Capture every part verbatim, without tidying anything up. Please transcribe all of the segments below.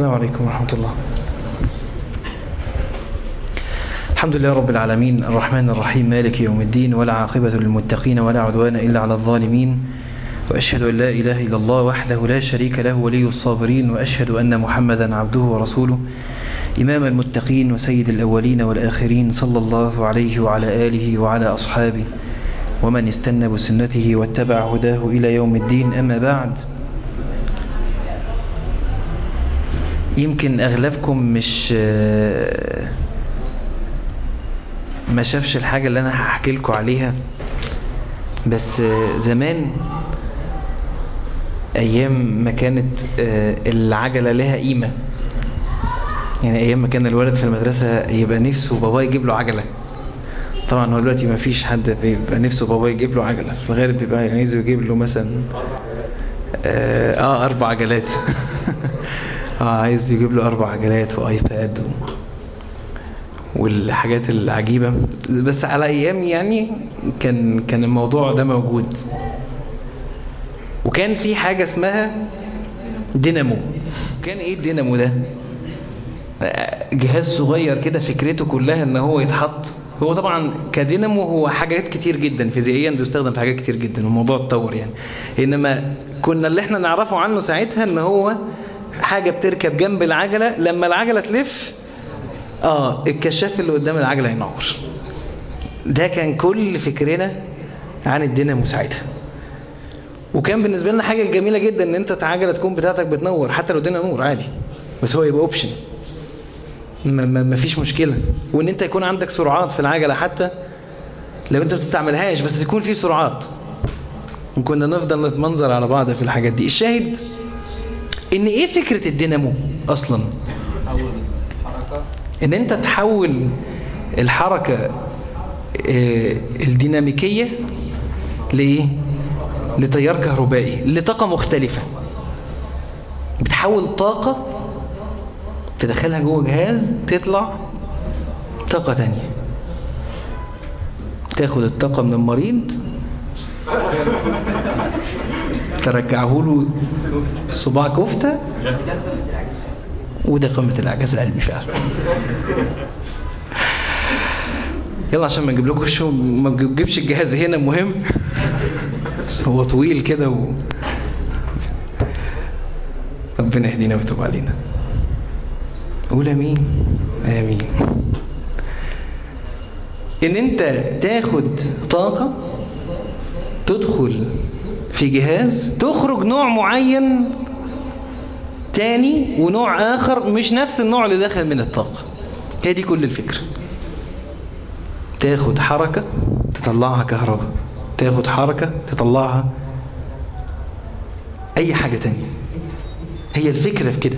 السلام عليكم ورحمة الله. الحمد لله رب العالمين الرحمن الرحيم مالك يوم الدين، ولا عاقبة للمتقين ولا عدوان إلا على الظالمين، وأشهد أن لا إله إلا الله وحده لا شريك له ولي الصابرين، وأشهد أن محمدا عبده ورسوله إمام المتقين وسيد الأولين والآخرين، صلى الله عليه وعلى آله وعلى أصحابه ومن استنى بسنته واتبع هداه إلى يوم الدين. أما بعد، يمكن أغلبكم مش ما شافش الحاجة اللي أنا هحكي لكم عليها، بس زمان أيام ما كانت العجلة لها قيمة، يعني أيام ما كان الولد في المدرسة يبقى نفسه بابا يجيب له عجلة. طبعا هو دلوقتي ما فيش حد بيبقى نفسه بابا يجيب له عجلة، في الغالب بيبقى عايزه يجيب له مثلا آه, آه أربع عجلات اه عايز يجيب له أربع عجلات وآيباد و... والحاجات العجيبة. بس على أيام يعني كان كان الموضوع ده موجود، وكان في حاجة اسمها دينامو. كان ايه الدينامو ده؟ جهاز صغير كده، فكرته كلها ان هو يتحط، هو طبعا كدينامو هو حاجات كتير جدا فيزيائيا بيستخدم في حاجات كتير جدا، والموضوع اتطور يعني. انما كنا اللي احنا نعرفه عنه ساعتها ان هو حاجة بتركب جنب العجلة، لما العجلة تلف اه الكشاف اللي قدام العجلة ينور. ده كان كل فكرنا عن الدينامو ساعتها، وكان بالنسبة لنا حاجة جميلة جدا ان انت العجلة تكون بتاعتك بتنور، حتى لو الدنيا نور عادي، بس هو يبقى اوبشن، ما, ما, ما فيش مشكلة. وان انت يكون عندك سرعات في العجلة حتى لو انت بتستعملهاش، بس يكون في سرعات. وكنا نفضل نتمنظر على بعض في الحاجات دي. الشاهد ان ايه فكرة الدينامو اصلا؟ ان انت تحول الحركة الديناميكية لايه؟ لتيار كهربائي، لطاقة مختلفة. بتحول طاقة تدخلها جوه جهاز تطلع طاقة تانية. تاخد الطاقة من المريض ترجعه له صباع كفتة، وده قمة الإعجاز العلمي فعلا. يلا عشان ما نجيب لكم شو ما نجيبش الجهاز هنا، مهم هو طويل كده و... ربنا يهدينا ويتوب علينا. قول امين امين. ان انت تاخد طاقة تدخل في جهاز، تخرج نوع معين تاني ونوع اخر مش نفس النوع اللي داخل من الطاقة. هي دي كل الفكرة. تاخد حركة تطلعها كهرباء، تاخد حركة تطلعها اي حاجة تانية. هي الفكرة في كده.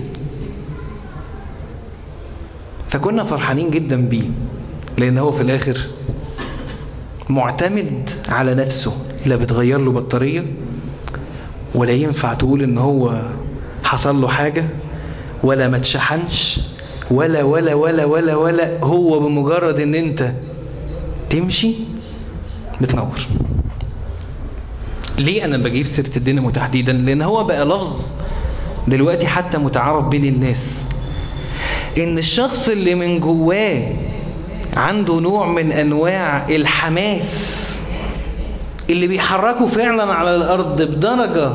فكنا فرحانين جدا بيه، لان هو في الاخر معتمد على نفسه، لا بتغير له بطارية، ولا ينفع تقول ان هو حصل له حاجة، ولا ما تشحنش، ولا ولا ولا ولا ولا هو بمجرد ان انت تمشي بتنور. ليه انا بجيب سيرة الدينامو تحديدا؟ لان هو بقى لفظ دلوقتي حتى متعارف بين الناس، ان الشخص اللي من جواه عنده نوع من انواع الحماس اللي بيحركه فعلا على الارض بدرجة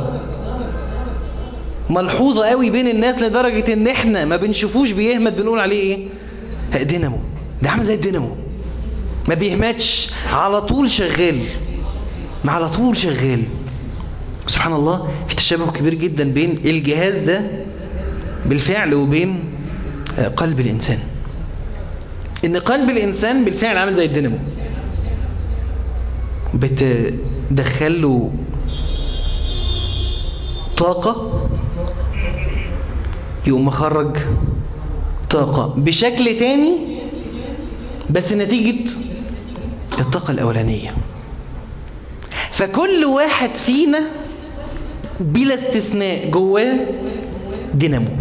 ملحوظة قوي بين الناس، لدرجة ان احنا ما بنشوفوش بيهمت، بنقول عليه ايه؟ دينامو. ده عامل زي الدينامو، ما بيهمتش، على طول شغال، ما على طول شغال. سبحان الله، في تشابه كبير جدا بين الجهاز ده بالفعل وبين قلب الإنسان. إن قلب الإنسان بالفعل عامل زي الدينامو، بتدخله طاقة يقوم مخرج طاقة بشكل تاني، بس نتيجة الطاقة الأولانية. فكل واحد فينا بلا استثناء جواه دينامو،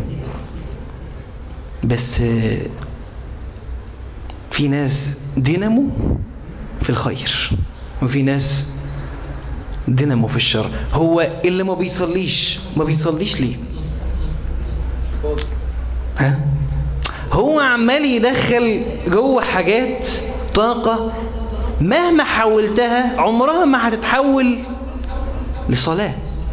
بس في ناس دينامو في الخير، وفي ناس دينامو في الشر. هو اللي ما بيصليش ما بيصليش ليه؟ عمال يدخل جوه حاجات طاقة مهما حولتها عمرها ما هتتحول لصلاة،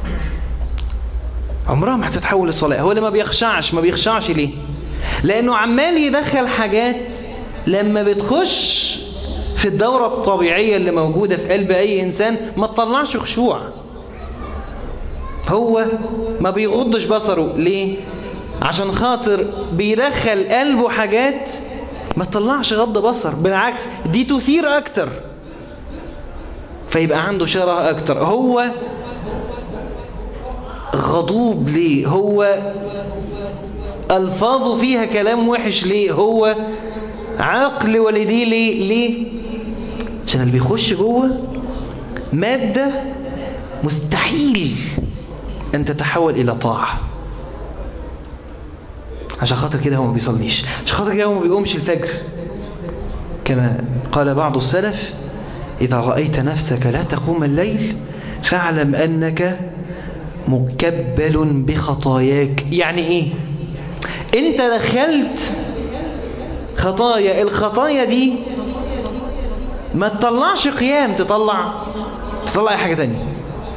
عمرها ما هتتحول لصلاة. هو اللي ما بيخشعش ما بيخشعش ليه؟ لأنه عمال يدخل حاجات لما بتخش في الدورة الطبيعية اللي موجودة في قلب أي إنسان ما تطلعش خشوع. هو ما بيغضش بصره ليه؟ عشان خاطر بيدخل قلبه حاجات ما تطلعش غض بصر، بالعكس دي تثير أكتر فيبقى عنده شره أكتر. هو غضوب ليه؟ هو ألفاظه فيها كلام وحش ليه؟ هو عقل والديه ليه؟ ليه؟ عشان اللي بيخش جوه مادة مستحيل أن تتحول إلى طاعة. عشان خاطر كده هو ما بيصليش، عشان خاطر كده هو ما بيقومش الفجر. كما قال بعض السلف: إذا رأيت نفسك لا تقوم الليل فاعلم أنك مكبل بخطاياك. يعني إيه؟ أنت دخلت خطايا، الخطايا دي ما تطلعش قيام، تطلع تطلع أي حاجة تانية،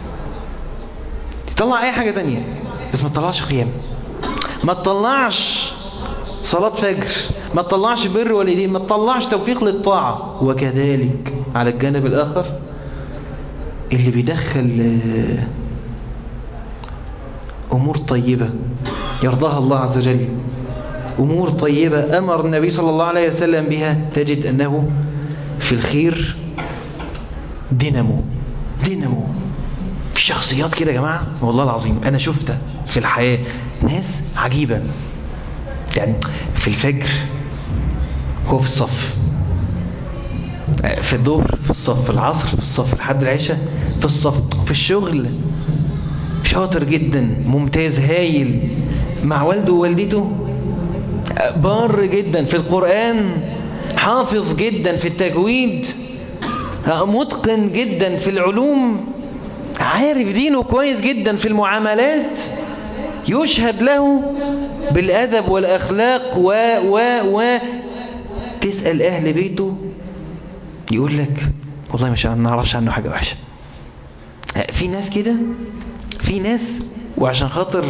تطلع أي حاجة تانية بس ما تطلعش قيام، ما تطلعش صلاة فجر، ما تطلعش بر والدين، ما تطلعش توفيق للطاعة. وكذلك على الجانب الآخر اللي بيدخل أمور طيبة يرضاها الله عز وجل، أمور طيبة أمر النبي صلى الله عليه وسلم بها، تجد أنه في الخير دينامو دينامو. في شخصيات كده يا جماعة والله العظيم أنا شفتها في الحياة، ناس عجيبة. يعني في الفجر هو في الصف، في الظهر في الصف، في العصر في الصف، لحد العشاء في الصف، في الشغل شاطر جدا، ممتاز هايل مع والده ووالدته، بار جدا في القرآن، حافظ جدا في التجويد، متقن جدا في العلوم، عارف دينه كويس جدا في المعاملات، يشهد له بالأدب والأخلاق و و و تسأل أهل بيته يقول لك والله مش نعرفش عنه حاجة وحشة. في ناس كده، في ناس وعشان خاطر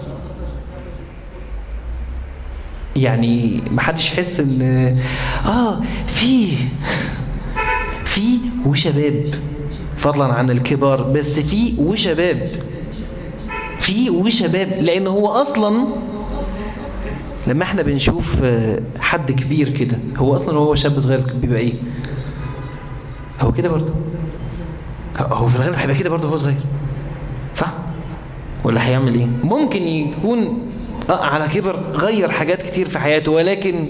يعني ما حدش يحس ان اه في في وشباب فضلا عن الكبار، بس في وشباب في وشباب لان هو اصلا لما احنا بنشوف حد كبير كده هو اصلا هو شاب صغير بيبقى ايه؟ هو كده برضه، هو في الغالب هيبقى كده برضه هو صغير، صح ولا هيعمل ايه؟ ممكن يكون آه على كبر غير حاجات كتير في حياته، ولكن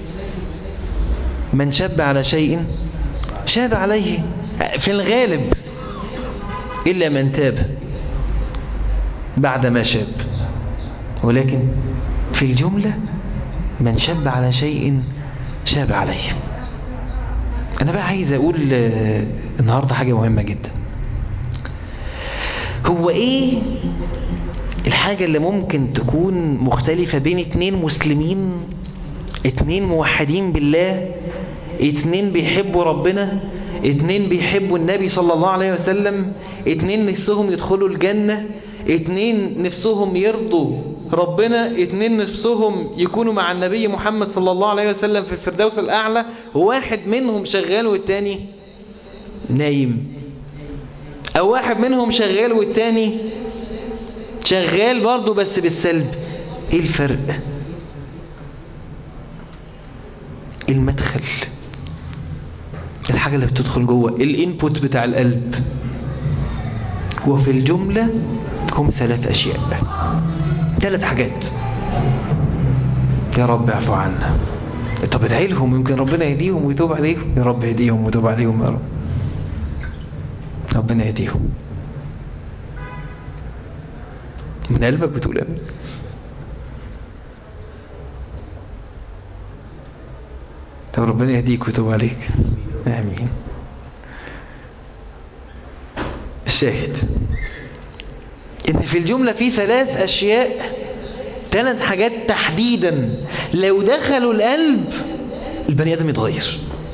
من شاب على شيء شاب عليه في الغالب، إلا من تاب بعد ما شاب. ولكن في الجملة من شاب على شيء شاب عليه. أنا بقى عايز أقول النهاردة حاجة مهمة جدا. هو إيه الحاجة اللي ممكن تكون مختلفة بين اتنين مسلمين، اتنين موحدين بالله، اتنين بيحبوا ربنا، اتنين بيحبوا النبي صلى الله عليه وسلم، اتنين نفسهم يدخلوا الجنة، اتنين نفسهم يرضوا ربنا، اتنين نفسهم يكونوا مع النبي محمد صلى الله عليه وسلم في الفردوس الأعلى، وواحد منهم شغال والتاني نايم، أو واحد منهم شغال والتاني شغال برضه بس بالسلب. ايه الفرق؟ المدخل، الحاجة اللي بتدخل جوه، الانبوت بتاع القلب. وفي الجملة هم ثلاث أشياء، ثلاث حاجات. يا رب اعفو عنا. طب ادعي لهم يمكن ربنا يهديهم ويتوب عليهم. يا رب يهديهم ويتوب عليهم يا رب، ربنا يهديهم. من قلبك بتقول امين. طب ربنا يهديك ويتوب عليك. امين. الشاهد ان في الجملة في ثلاث اشياء ثلاث حاجات تحديدا لو دخلوا القلب البني آدم يتغير.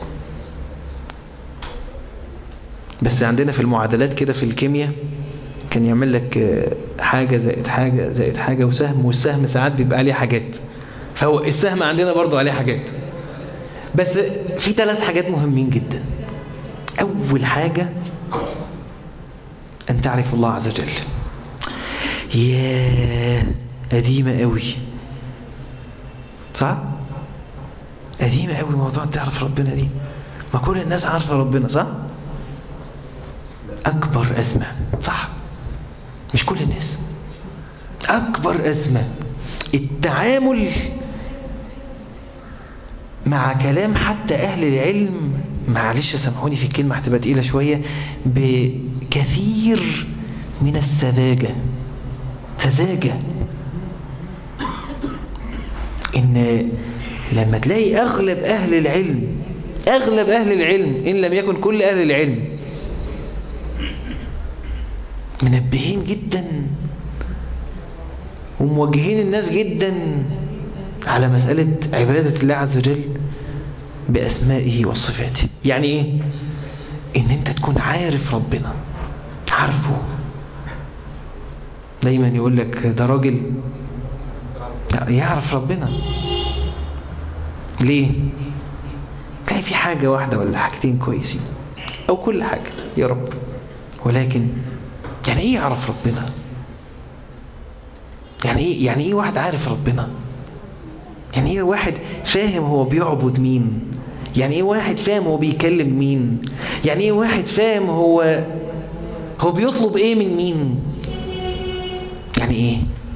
بس عندنا في المعادلات كده في الكيمياء كان يعمل لك حاجة زائد حاجة زائد حاجة وسهم، والسهم ساعات بيبقى عليه حاجات، فهو السهم عندنا برضو عليه حاجات. بس في ثلاث حاجات مهمين جدا. أول حاجة أن تعرف الله عز وجل. ياه قديمة قوي، صح؟ قديمة قوي موضوع تعرف ربنا دي. ما كل الناس عارفة ربنا، صح؟ أكبر أزمة، صح؟ مش كل الناس. أكبر أزمة التعامل مع كلام حتى أهل العلم، معلش سامحوني في الكلمة هتبقى تقيلة شوية، بكثير من السذاجة. سذاجة إن لما تلاقي أغلب أهل العلم أغلب أهل العلم إن لم يكن كل أهل العلم منبهين جدا وموجهين الناس جدا على مسألة عبادة الله عز وجل بأسمائه وصفاته. يعني إيه؟ إن أنت تكون عارف ربنا، عارفه. دايما يقول لك ده راجل يعرف ربنا. ليه؟ تلاقي في حاجة واحدة ولا حاجتين كويسين أو كل حاجة يا رب، ولكن يعني إيه يعرف ربنا؟ يعني إيه يعني إيه واحد عارف ربنا؟ يعني إيه واحد فاهم هو بيعبد مين؟ يعني إيه واحد فاهم هو بيكلم مين؟ يعني إيه واحد فاهم هو هو بيطلب إيه من مين؟ يعني إيه؟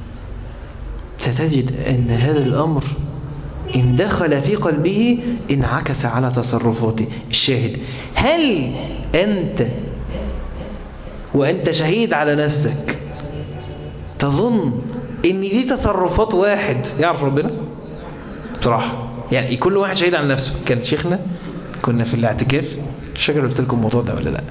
ستجد أن هذا الأمر إن دخل في قلبه انعكس على تصرفاته. الشاهد، هل أنت وأنت شهيد على نفسك تظن إن دي تصرفات واحد يعرف ربنا؟ بصراحة يعني كل واحد شهيد على نفسه. كان شيخنا كنا في الاعتكاف، مش فاكر قلت لكم الموضوع ده ولا لا،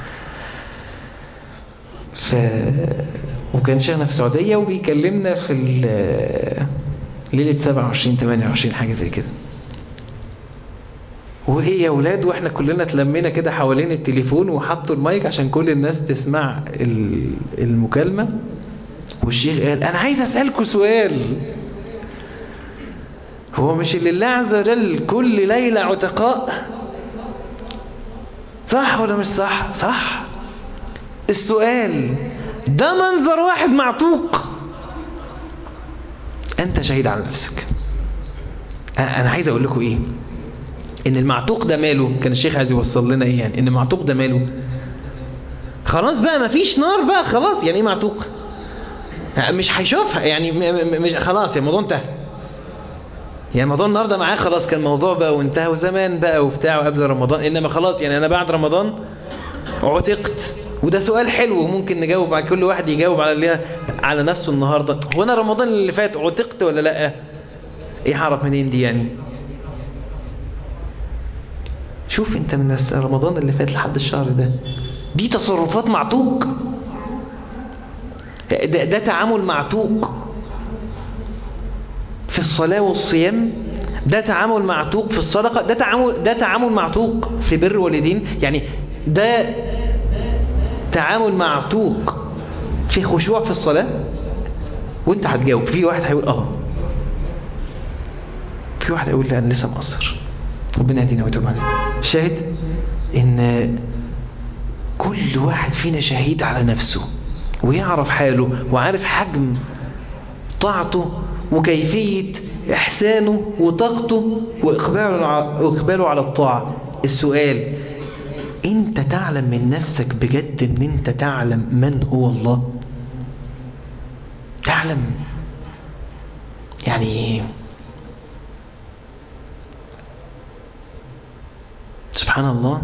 ف... وكان شيخنا في السعودية وبيكلمنا في ليلة سبعة وعشرين ثمانية وعشرين حاجة زي كده. وإيه يا أولاد، وإحنا كلنا تلمينا كده حوالين التليفون وحطوا المايك عشان كل الناس تسمع المكالمة. والشيخ قال أنا عايز أسألكوا سؤال، هو مش اللي الله عز وجل كل ليلة عتقاء؟ صح ولا مش صح؟ صح. السؤال ده منظر واحد معتوق، أنت شهيد على نفسك. أنا عايز أقول لكم إيه، إن المعتوق ده ماله، كان الشيخ عايز يوصل لنا إيه يعني، إن المعتوق ده ماله خلاص بقى مفيش نار بقى خلاص. يعني إيه معتوق؟ مش هيشوفها يعني، مش خلاص يعني الموضوع انتهى. يعني الموضوع النهارده معاه خلاص، كان موضوع بقى وانتهى وزمان بقى وبتاع قبل رمضان، إنما خلاص يعني أنا بعد رمضان عتقت. وده سؤال حلو ممكن نجاوب على كل واحد يجاوب على اللي على نفسه النهارده. هو انا رمضان اللي فات عتقت ولا لا؟ ايه هعرف منين دي يعني؟ شوف انت من رمضان اللي فات لحد الشهر ده، دي تصرفات معتوق. ده, ده تعامل معتوق في الصلاة والصيام، ده تعامل معتوق في الصدقة، ده تعامل ده تعامل معتوق في بر والدين. يعني ده تعامل معتوق في خشوع في الصلاة. وانت هتجاوب. في واحد هيقول اه، في واحد هيقول لا انا لسه مقصر، ربنا يهدينا ويتوب علينا. شاهد ان كل واحد فينا شهيد على نفسه ويعرف حاله وعارف حجم طاعته وكيفية إحسانه وطاقته وإقباله على الطاعة. السؤال، أنت تعلم من نفسك بجد أن أنت تعلم من هو الله؟ تعلم يعني سبحان الله.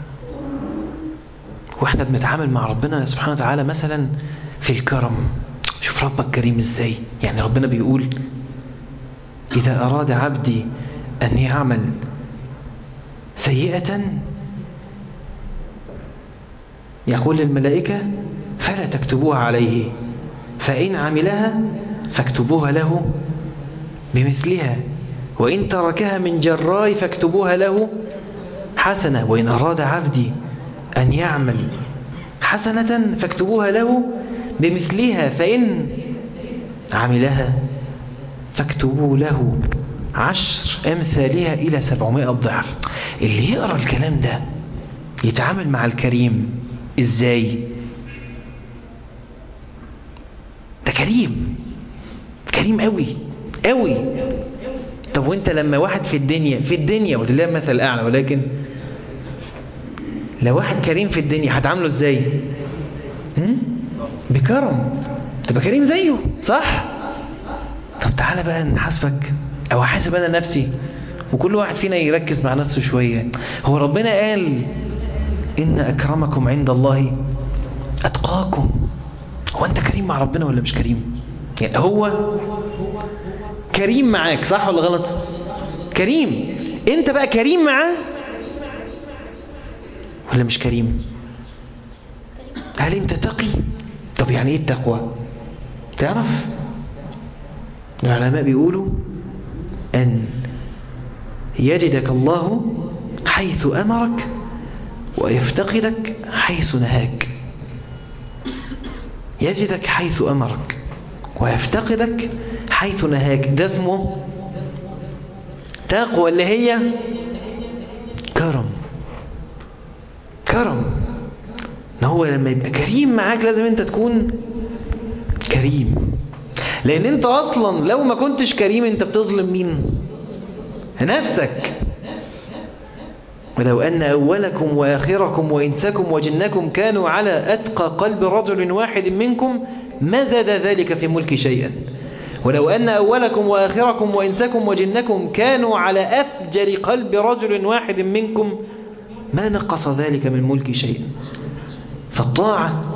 واحنا بنتعامل مع ربنا سبحانه وتعالى مثلا في الكرم، شوف ربك كريم ازاي. يعني ربنا بيقول إذا أراد عبدي أن يعمل سيئة يقول للملائكة فلا تكتبوها عليه، فإن عملها فاكتبوها له بمثلها، وإن تركها من جراء فاكتبوها له حسنة، وإن أراد عبدي أن يعمل حسنة فاكتبوها له بمثلها، فإن عملها فاكتبوا له عشر أمثالها إلى سبعمائة ضعف. اللي يقرأ الكلام ده يتعامل مع الكريم إزاي؟ ده كريم، كريم قوي قوي. طب وانت لما واحد في الدنيا في الدنيا ولله مثل الأعلى، ولكن لو واحد كريم في الدنيا هتعامله ازاي؟ هم؟ بكرم، تبقى كريم زيه، صح؟ طب تعالى بقى نحاسبك، او احاسب انا نفسي، وكل واحد فينا يركز مع نفسه شوية. هو ربنا قال إن أكرمكم عند الله أتقاكم. هو أنت كريم مع ربنا ولا مش كريم؟ يعني هو كريم معاك، صح ولا غلط؟ كريم. أنت بقى كريم معاه ولا مش كريم؟ هل أنت تقي؟ طب يعني إيه التقوى؟ تعرف العلماء بيقولوا أن يجدك الله حيث أمرك ويفتقدك حيث نهاك. يجدك حيث أمرك ويفتقدك حيث نهاك، ده اسمه تقوى، اللي هي كرم. كرم ان هو لما يبقى كريم معاك لازم انت تكون كريم، لان انت اصلا لو ما كنتش كريم انت بتظلم مين؟ نفسك. ولو أن أولكم وآخركم وإنسكم وجنكم كانوا على أتقى قلب رجل واحد منكم ما زاد ذلك في ملك شيئا. ولو أن أولكم وآخركم وإنسكم وجنكم كانوا على أفجر قلب رجل واحد منكم ما نقص ذلك من ملك شيئا. فالطاعة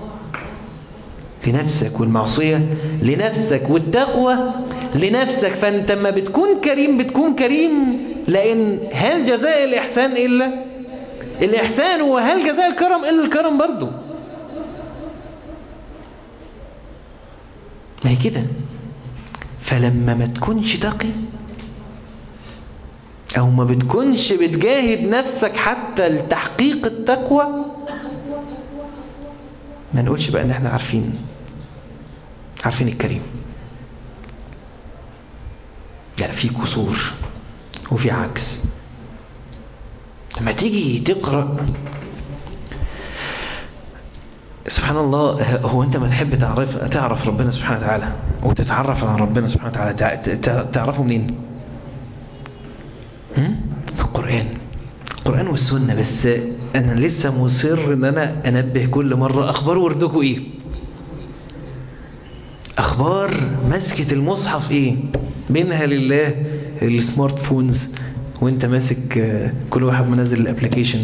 لنفسك، والمعصية لنفسك، والتقوى لنفسك. فأنت ما بتكون كريم بتكون كريم، لأن هل جزاء الإحسان إلا الإحسان، وهل جزاء الكرم إلا الكرم برضو. ما هي كده. فلما ما تكونش تقي أو ما بتكونش بتجاهد نفسك حتى لتحقيق التقوى، ما نقولش بقى ان احنا عارفين عارفين الكريم. لا، في قصور وفي عكس. لما تيجي تقرأ سبحان الله، هو انت ما تحب تعرف تعرف ربنا سبحانه وتعالى وتتعرف على ربنا سبحانه وتعالى، تعرفه منين؟ في القرآن القرآن والسنة. بس أنا لسه مصر أن أنا أنبه كل مرة، أخبار وردكم إيه؟ أخبار مسكة المصحف إيه؟ منها لله السمارت فونز، وانت ماسك كل واحد منزل الابليكيشن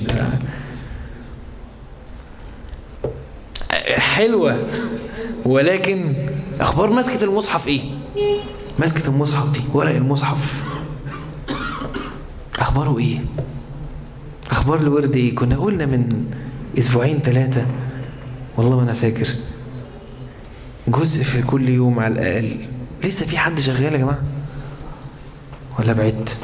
حلوة، ولكن أخبار مسكة المصحف إيه؟ مسكة المصحف دي، ورق المصحف أخباره إيه؟ أخبار الورد إيه؟ كنا قلنا من أسبوعين ثلاثة والله ما أنا فاكر، جزء في كل يوم على الأقل. لسه في حد شغال يا جماعة ولا بعدت؟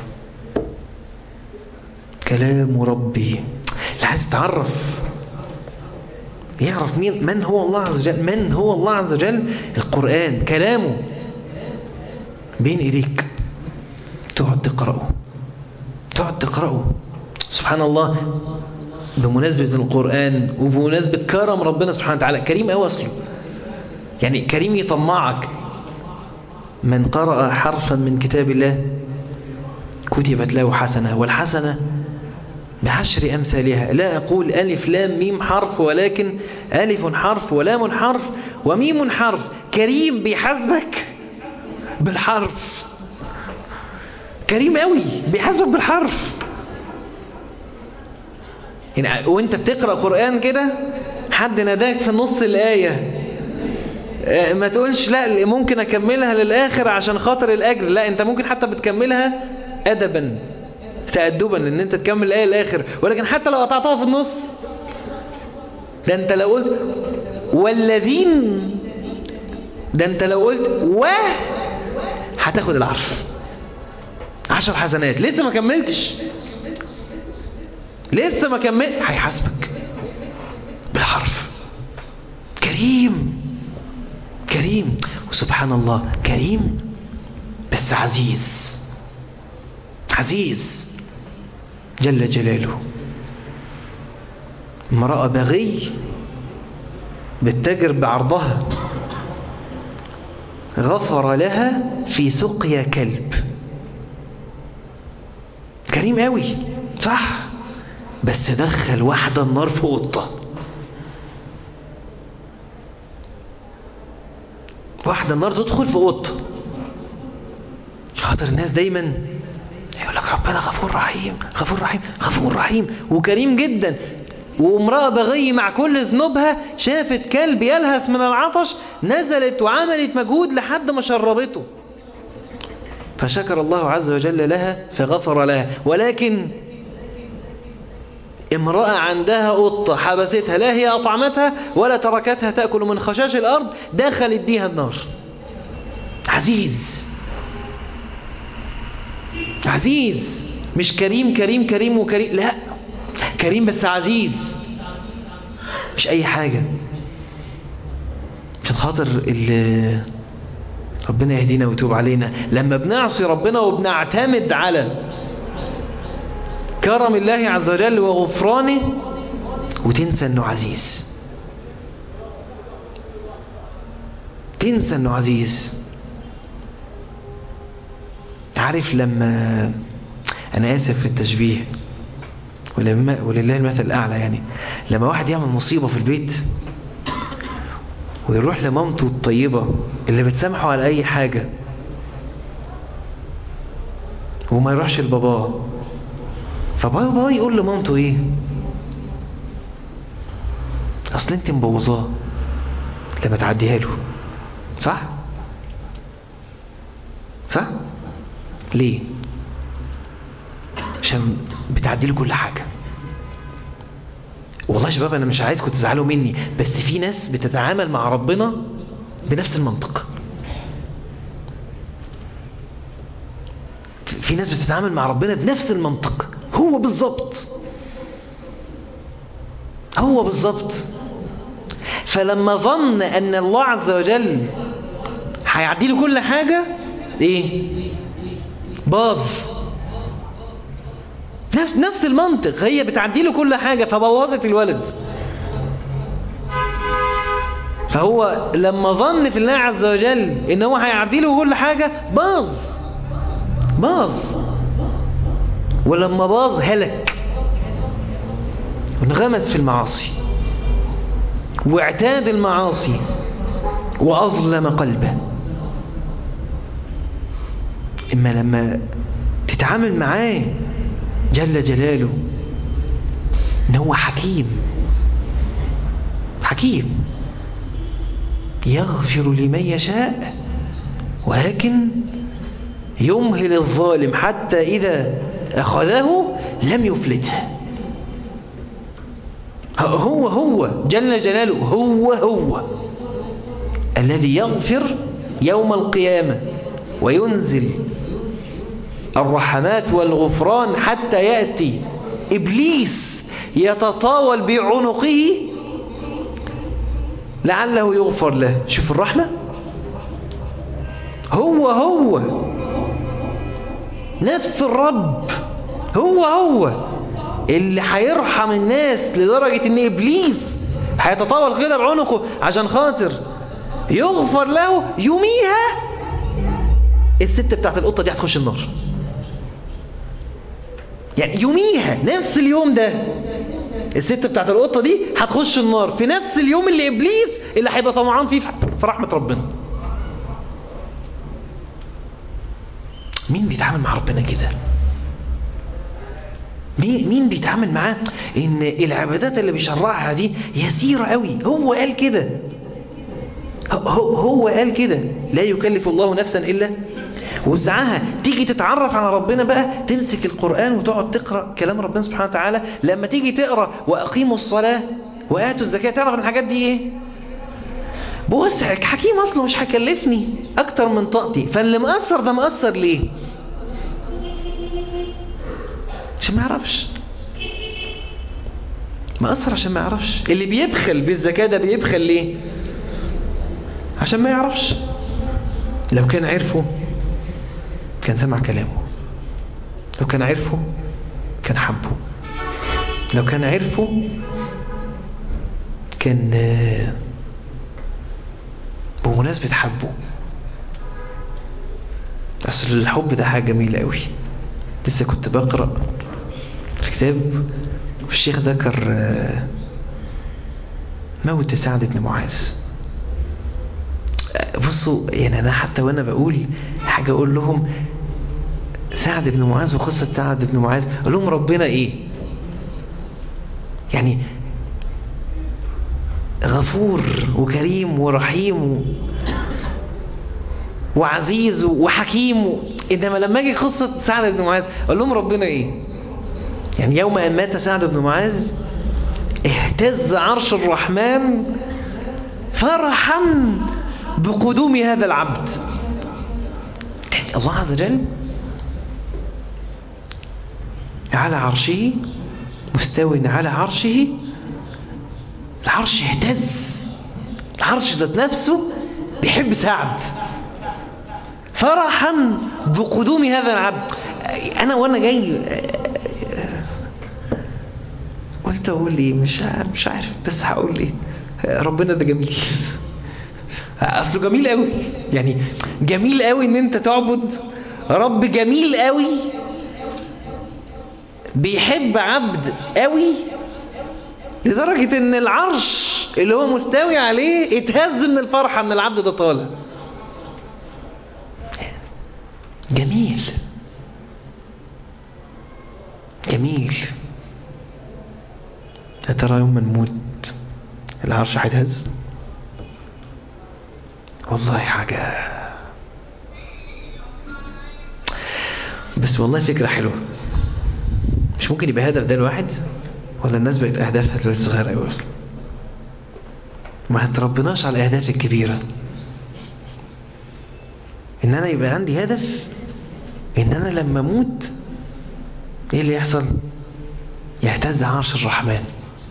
كلام ربي. اللي عايز يتعرف يعرف مين من هو الله عز وجل، من هو الله عز وجل، القرآن كلامه بين إيديك، تقعد تقرأه تقعد تقرأه سبحان الله. بمناسبة القرآن وبمناسبة كرم ربنا سبحانه وتعالى، كريم أوي أصله، يعني كريم يطمعك. من قرأ حرفا من كتاب الله كتبت له حسنة، والحسنة بعشر أمثالها. لا أقول ألف لام ميم حرف، ولكن ألف حرف ولام حرف وميم حرف. كريم بيحاسبك بالحرف، كريم قوي بيحاسبك بالحرف. يعني وانت بتقرأ قرآن كده حد ناداك في نص الآية، ما تقولش لا ممكن أكملها للآخر عشان خاطر الأجر. لا، انت ممكن حتى بتكملها أدبا تأدبا ان انت تكمل الآية للآخر، ولكن حتى لو قطعتها في النص، ده انت لو قلت والذين ده انت لو قلت و هتاخد العشر عشر حسنات. لسه ما كملتش، لسه ما كملت، هيحاسبك بالحرف. كريم كريم، وسبحان الله كريم بس عزيز، عزيز جل جلاله. امرأة بغي بتتاجر بعرضها، غفر لها في سقيا كلب. كريم قوي صح، بس دخل واحدة النار في قطة. واحدة النار تدخل في قطة. خاطر الناس دايما يقول لك ربنا غفور رحيم غفور رحيم غفور رحيم وكريم جدا. وامرأة بغي مع كل ذنوبها شافت كلب يلهث من العطش، نزلت وعملت مجهود لحد ما شربته، فشكر الله عز وجل لها فغفر لها. ولكن امرأة عندها قطة حبستها، لا هي أطعمتها ولا تركتها تأكل من خشاش الأرض، دخلت بيها النار. عزيز عزيز، مش كريم كريم كريم وكريم، لا، كريم بس عزيز، مش أي حاجة. عشان خاطر اللي ربنا يهدينا ويتوب علينا، لما بنعصي ربنا وبنعتمد على كرم الله عز وجل وغفرانه وتنسى انه عزيز، تنسى انه عزيز. عارف لما، انا اسف في التشبيه ولله المثل الاعلى، يعني لما واحد يعمل مصيبة في البيت ويروح لمامته الطيبة اللي بتسامحه على اي حاجة وما يروحش لباباه، فبابا يقول لمامته ايه؟ اصل انت مبوظاه لما تعديها له، صح صح؟ ليه؟ عشان بتعدي له كل حاجة. والله يا شباب انا مش عايزكم تزعلوا مني، بس في ناس بتتعامل مع ربنا بنفس المنطق. في ناس بتتعامل مع ربنا بنفس المنطق، هو بالظبط هو بالظبط. فلما ظن ان الله عز وجل هيعدي له كل حاجة، ايه؟ باظ. نفس نفس المنطق، هي بتعدي له كل حاجة فبوظت الولد. فهو لما ظن في الله عز وجل ان هو هيعدي له كل حاجة، باظ باظ. ولما باظ هلك وانغمس في المعاصي واعتاد المعاصي وأظلم قلبه. إما لما تتعامل معاه جل جلاله إن هو حكيم حكيم يغفر لمن يشاء ولكن يمهل الظالم حتى إذا أخذه لم يفلته. هو هو جل جلاله هو هو الذي يغفر يوم القيامة وينزل الرحمات والغفران حتى يأتي إبليس يتطاول بعنقه لعله يغفر له. شوف الرحمة، هو هو نفس الرب، هو هو اللي هيرحم الناس لدرجة ان إبليس هيتطاول كده بعنقه عشان خاطر يغفر له. يوميها الست بتاعت القطة دي هتخش النار، يعني يوميها نفس اليوم ده الست بتاعت القطة دي هتخش النار في نفس اليوم اللي إبليس اللي هيبقى طمعان فيه في رحمة ربنا. مين بيتعامل مع ربنا كده؟ مين بيتعامل معاه ان العبادات اللي بيشرعها دي يسيرة قوي؟ هو قال كده، هو, هو قال كده لا يكلف الله نفسا إلا وسعها. تيجي تتعرف على ربنا بقى، تمسك القرآن وتقعد تقرأ كلام ربنا سبحانه وتعالى. لما تيجي تقرأ وأقيموا الصلاة وآتوا الزكاة، تعرف ان الحاجات دي ايه؟ بص حكيم اصله مش هيكلفني اكتر من طاقتي، فاللي مقصر ده مقصر ليه؟ عشان ما يعرفش، مقصر عشان ما يعرفش. اللي بيبخل بالزكاة ده بيبخل ليه؟ عشان ما يعرفش. لو كان عرفه كان سمع كلامه، لو كان عرفه كان حبه، لو كان عرفه كان بمناسبة حبه. أصل الحب ده حاجة جميلة قوي. لسه كنت بقرأ في كتاب والشيخ ذكر موت سعد بن معاذ. بصوا يعني أنا حتى وأنا بقول حاجة أقول لهم سعد بن معاذ وقصة سعد بن معاذ، أقول لهم ربنا إيه يعني؟ غفور وكريم ورحيم وعزيز وحكيم. إنما لما أجي قصة سعد بن معاذ أقول لهم ربنا إيه يعني؟ يوم أن مات سعد بن معاذ اهتز عرش الرحمن فرحا بقدوم هذا العبد. الله عز وجل على عرشه، مستوٍ على عرشه، العرش اهتز، العرش ذات نفسه بيحب سعد فرحا بقدوم هذا العبد. انا وانا جاي قلت اقول ايه؟ مش مش عارف، بس هقول ايه؟ ربنا ده جميل. اصله جميل قوي يعني، جميل قوي ان انت تعبد رب جميل قوي بيحب عبد قوي لدرجة ان العرش اللي هو مستوي عليه اتهز من الفرحة من العبد ده طالع. جميل جميل. يا ترى يوم ما نموت العرش هيتهز؟ والله حاجة، بس والله فكرة حلوة. مش ممكن يبقى هدف ده الواحد؟ ولا الناس بقت أهدافها دلوقتي صغيرة أوي أصلا؟ ما هتربناش على الأهداف الكبيرة. إن أنا يبقى عندي هدف إن أنا لما أموت إيه اللي يحصل؟ يهتز عرش الرحمن.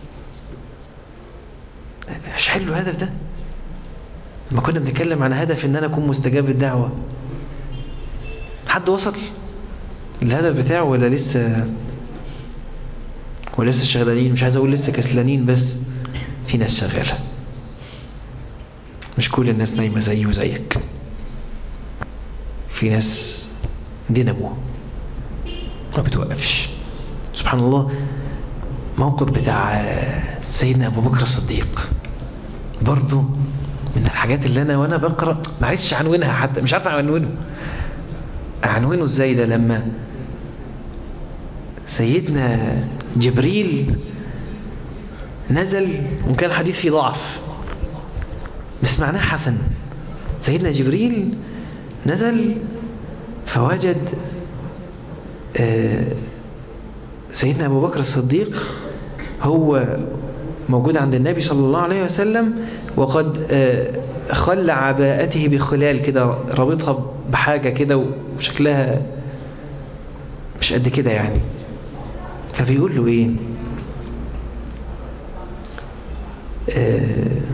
مش حلو الهدف ده؟ لما كنا بنتكلم عن هدف إن أنا أكون مستجاب الدعوة، حد وصل الهدف بتاعه ولا لسه ولسه شغالين؟ مش عايز اقول لسه كسلانين، بس في ناس شغاله. مش كل الناس نايمه زيي وزيك، في ناس دينامو ما بتوقفش. سبحان الله. موقف بتاع سيدنا ابو بكر الصديق برضو من الحاجات اللي انا وانا بقرا ما عرفتش عنوانها، حتى مش عارف عنوانه عنوانه ازاي. ده لما سيدنا جبريل نزل، وكان الحديث فيه ضعف بس معناه حسن. سيدنا جبريل نزل فوجد سيدنا أبو بكر الصديق هو موجود عند النبي صلى الله عليه وسلم، وقد خلع عباءته بخلال كده، رابطها بحاجة كده وشكلها مش قد كده يعني. فبيقول له ايه؟ آه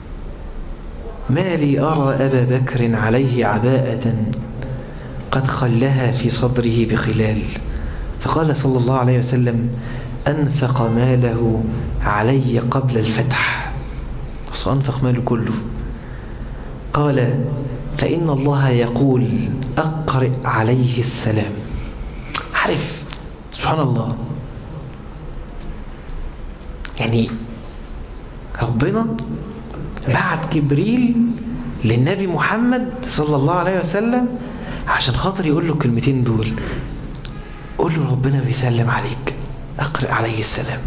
ما لي أرى أبا بكر عليه عباءة قد خلها في صدره بخلال. فقال صلى الله عليه وسلم أنفق ماله علي قبل الفتح، أنفق ماله كله. قال فإن الله يقول أقرئ عليه السلام. عارف سبحان الله يعني، ربنا بعت جبريل للنبي محمد صلى الله عليه وسلم عشان خاطر يقول له الكلمتين دول. قول له ربنا بيسلم عليك، أقرئ عليه السلام.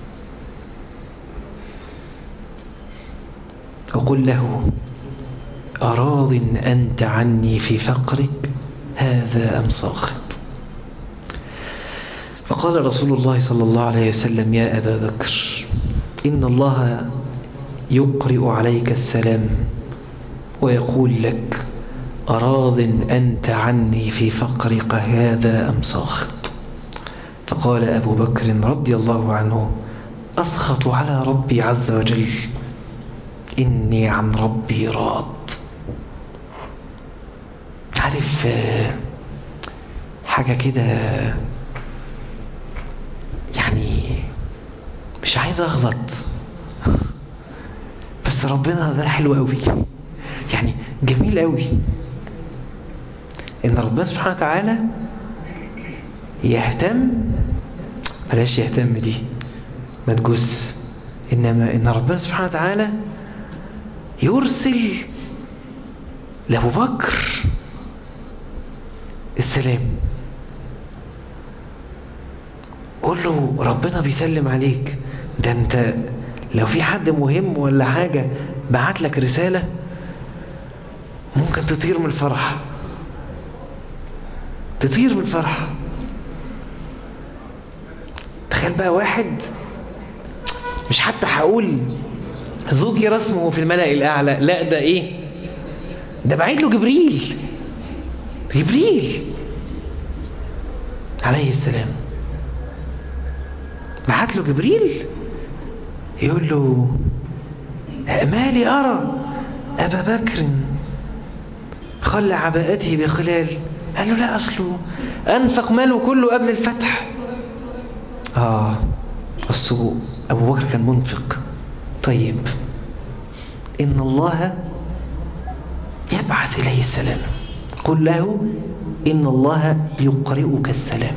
وقل له أراض أنت عني في فقرك هذا أم ساخط. فقال رسول الله صلى الله عليه وسلم يا أبا بكر إن الله يقرئ عليك السلام ويقول لك أراض أنت عني في فقرك هذا أم ساخط؟ فقال أبو بكر رضي الله عنه أسخط على ربي عز وجل، إني عن ربي راض. عارف حاجة كده، يعني مش عايز أغلط، بس ربنا ده حلو قوي، يعني جميل قوي إن ربنا سبحانه وتعالى يهتم، بلاش يهتم دي ما تجوز، إنما إن ربنا سبحانه وتعالى يرسل لأبو بكر السلام، قول له ربنا بيسلم عليك. ده انت لو في حد مهم ولا حاجة بعت لك رسالة ممكن تطير من الفرح، تطير من الفرح. تخيل بقى واحد، مش حتى هقول ذكر اسمه في الملأ الأعلى، لا ده ايه، ده بعيد له جبريل جبريل عليه السلام، بعت له جبريل يقول له ما لي أرى أبا بكر خلى عباءته بخلال. قال له لا، أصله أنفق ماله كله قبل الفتح. آه السوق أبو بكر كان منفق. طيب إن الله يبعث إليه السلام، قل له إن الله يقرئك السلام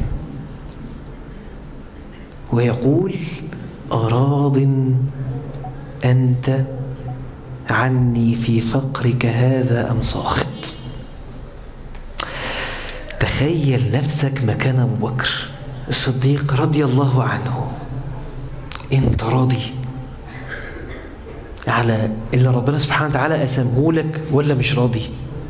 ويقول أراض أنت عني في فقرك هذا أم ساخط؟ تخيل نفسك مكان أبو بكر الصديق رضي الله عنه، انت راضي على اللي ربنا سبحانه وتعالى أسمه لك ولا مش راضي؟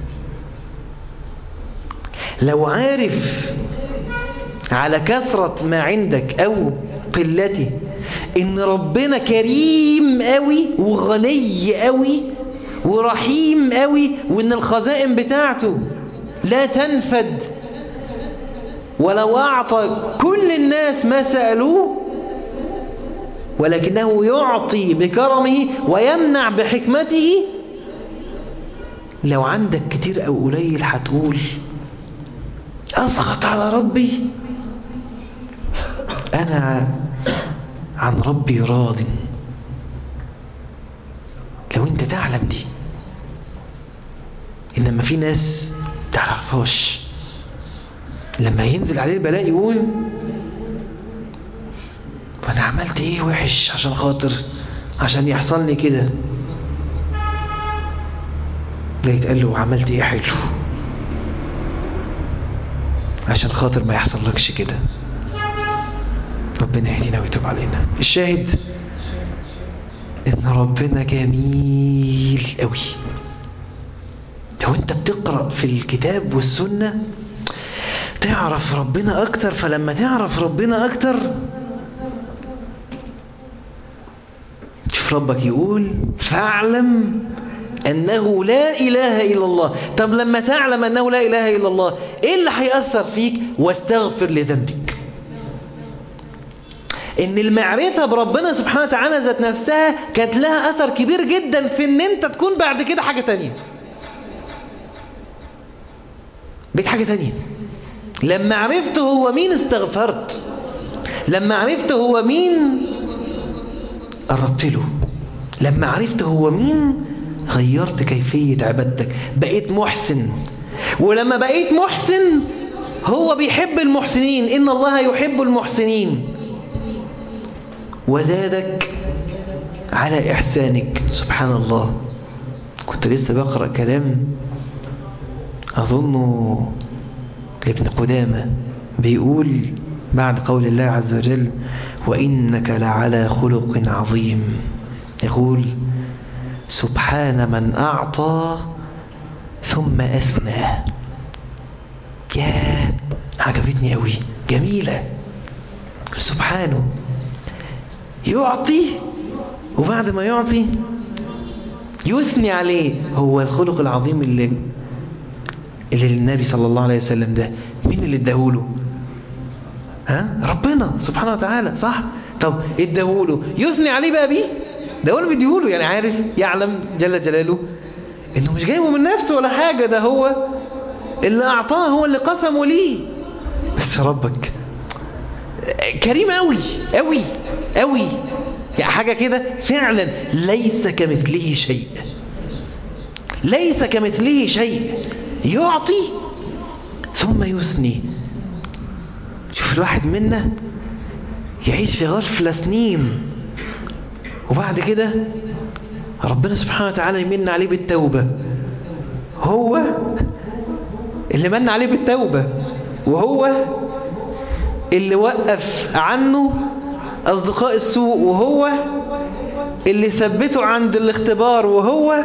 لو عارف على كثرة ما عندك أو قلته إن ربنا كريم قوي وغني قوي ورحيم قوي، وإن الخزائن بتاعته لا تنفد، ولو أعطى كل الناس ما سألوه ولكنه يعطي بكرمه ويمنع بحكمته، لو عندك كتير أو قليل هتقول أسخط على ربي، أنا عن ربي راض. لو أنت تعلم دي، إنما في ناس تعرفهاش، لما ينزل عليه البلاء يقول فأنا عملت إيه وحش عشان خاطر عشان يحصل لي كده، لا يتقال له عملت إيه حلو عشان خاطر ما يحصل لكش كده. ربنا يهدينا ويتوب علينا. الشاهد إن ربنا جميل قوي. لو أنت بتقرأ في الكتاب والسنة تعرف ربنا أكتر، فلما تعرف ربنا أكتر شوف ربك يقول فاعلم أنه لا إله إلا الله. طب لما تعلم أنه لا إله إلا الله إيه اللي هيأثر فيك؟ واستغفر لذنبك. إن المعرفة بربنا سبحانه وتعالى ذات نفسها كانت لها أثر كبير جدا في إن أنت تكون بعد كده حاجة تانية، بقيت حاجة تانية. لما عرفت هو مين استغفرت، لما عرفت هو مين قربت له، لما عرفت هو مين غيرت كيفية عبادتك، بقيت محسن. ولما بقيت محسن هو بيحب المحسنين، إن الله يحب المحسنين، وزادك على إحسانك. سبحان الله. كنت لسه بقرأ كلام أظنه لابن قدامة بيقول بعد قول الله عز وجل وإنك لعلى خلق عظيم، يقول سبحان من أعطى ثم أثنى. يا عجبتني قوي، جميلة. سبحانه يعطي وبعد ما يعطي يثني عليه. هو الخلق العظيم اللي اللي النبي صلى الله عليه وسلم ده مين اللي اداهوله؟ ها؟ ربنا سبحانه وتعالى، صح؟ طب اداهوله يثني عليه بقى بيه؟ ده هو اللي بيديهوله، يعني عارف يعلم جل جلاله انه مش جايبه من نفسه ولا حاجة، ده هو اللي اعطاه، هو اللي قسمه ليه. بس ربك كريم قوي قوي قوي، يعني حاجة كده فعلا ليس كمثله شيء، ليس كمثله شيء، يعطي ثم يثني. شوف الواحد منا يعيش في غفلة سنين، وبعد كده ربنا سبحانه وتعالى يمن عليه بالتوبة. هو اللي من عليه بالتوبة، وهو اللي وقف عنه أصدقاء السوء، وهو اللي ثبته عند الاختبار، وهو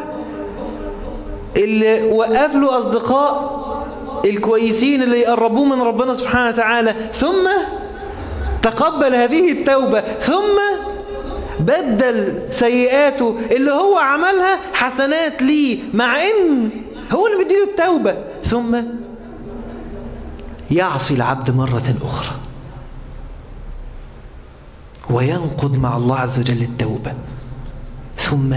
اللي وقف له أصدقاء الكويسين اللي يقربوه من ربنا سبحانه وتعالى، ثم تقبل هذه التوبة، ثم بدل سيئاته اللي هو عملها حسنات ليه، مع ان هو اللي بيديله التوبة، ثم يعصي العبد مرة أخرى وينقض مع الله عز وجل التوبة، ثم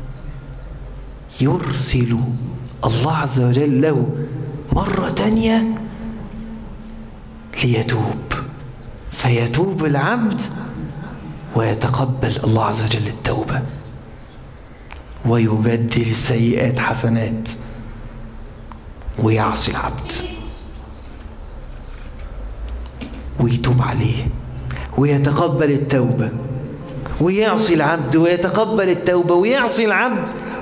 يرسل الله عز وجل له مرة تانية ليتوب، فيتوب العبد ويتقبل الله عز وجل التوبة ويبدل السيئات حسنات، ويعصي العبد ويتوب عليه ويتقبل التوبة، ويعصي العبد ويتقبل التوبة ويعصي العبد،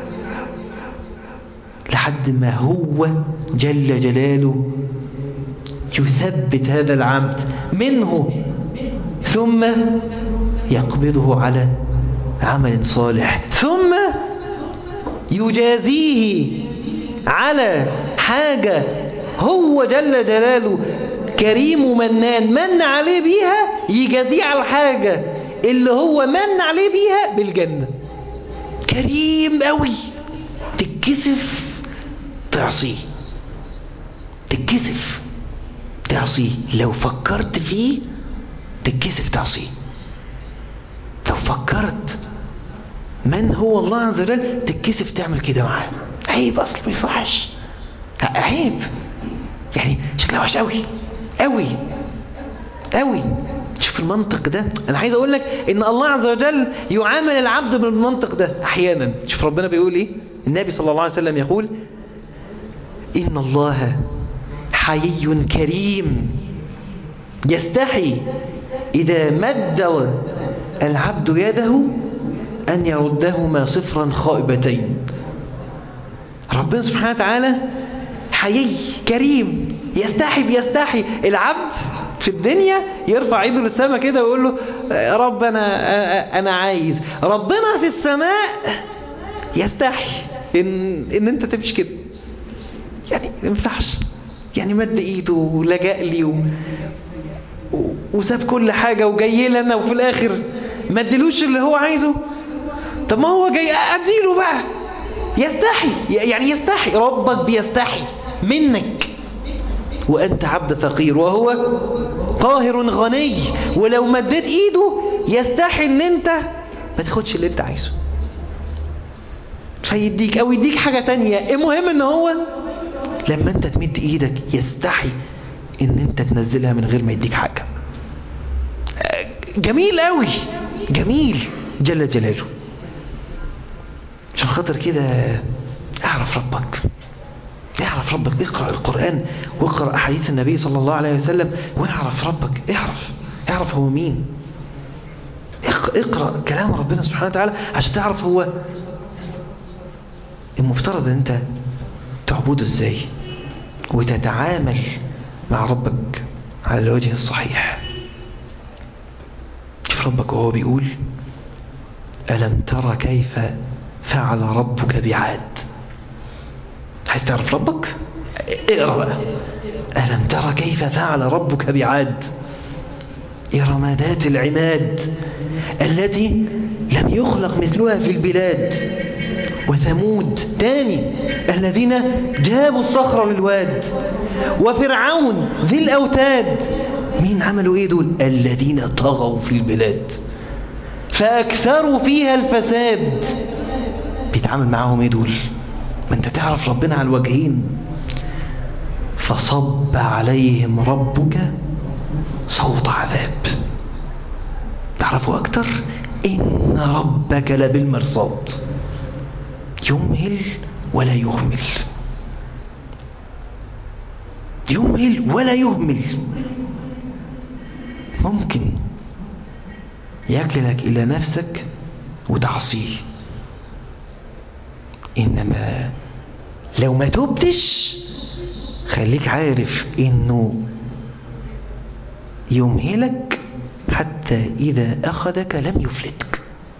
لحد ما هو جل جلاله يثبت هذا العبد منه، ثم يقبضه على عمل صالح، ثم يجازيه على حاجة هو جل جلاله كريم منان من عليه بيها، يجازيه على الحاجة اللي هو من عليه بيها بالجنة. كريم قوي، تتكسف تعصيه، تتكسف تعصيه، لو فكرت فيه تتكسف تعصيه، لو فكرت من هو الله عز وجل تتكسف تعمل كده معاه. عيب، اصلا ما يصحش، عيب، يعني شكلها وحش قوي قوي قوي. شوف المنطق ده، انا عايز اقول لك ان الله عز وجل يعامل العبد بالمنطق ده احيانا. شوف ربنا بيقول ايه، النبي صلى الله عليه وسلم يقول ان الله حيي كريم يستحي اذا مد العبد يده ان يردهما صفرا خائبتين. ربنا سبحانه وتعالى حيي كريم، يستحي بيستحي العبد في الدنيا يرفع ايده للسماء كده ويقول له يا رب انا انا عايز. ربنا في السماء يستحي ان ان انت تمشي كده، يعني ما ينفعش، يعني مد ايده ولجأ لي و... و... وساب كل حاجه وجاي لنا، وفي الاخر ما اديلوش اللي هو عايزه. طب ما هو جاي اديله بقى، يستحي، يعني يستحي، ربك بيستحي منك وأنت عبد فقير وهو قاهر غني، ولو مديت إيده يستحي أن أنت ما تاخدش اللي أنت عايزه فيديك أو يديك حاجة تانية. المهم أن هو لما أنت تمد إيدك يستحي أن أنت تنزلها من غير ما يديك حاجة. جميل قوي، جميل جل جلاله. عشان خاطر كده اعرف ربك، اعرف ربك، اقرأ القرآن واقرأ أحاديث النبي صلى الله عليه وسلم واعرف ربك، اعرف اعرف هو مين، اقرأ كلام ربنا سبحانه وتعالى عشان تعرف هو المفترض ان انت تعبده ازاي وتتعامل مع ربك على الوجه الصحيح. شوف ربك وهو بيقول ألم ترى كيف فعل ربك بعاد. عايز تعرف ربك؟ اقرأ بقى. ألم ترى كيف فعل ربك بعاد إرم ذات العماد التي لم يخلق مثلها في البلاد وثمود تاني الذين جابوا الصخر للواد، وفرعون ذي الأوتاد. مين عملوا ايه دول؟ الذين طغوا في البلاد فأكثروا فيها الفساد. بيتعامل معاهم ايه دول؟ ما انت تعرف ربنا على الوجهين. فصب عليهم ربك صوت عذاب. تعرفوا اكتر؟ ان ربك لبالمرصاد يمهل ولا يهمل، يمهل ولا يهمل. ممكن يكلك إلى نفسك وتعصيه، إنما لو ما تبتش خليك عارف إنه يمهلك حتى إذا أخذك لم يفلتك،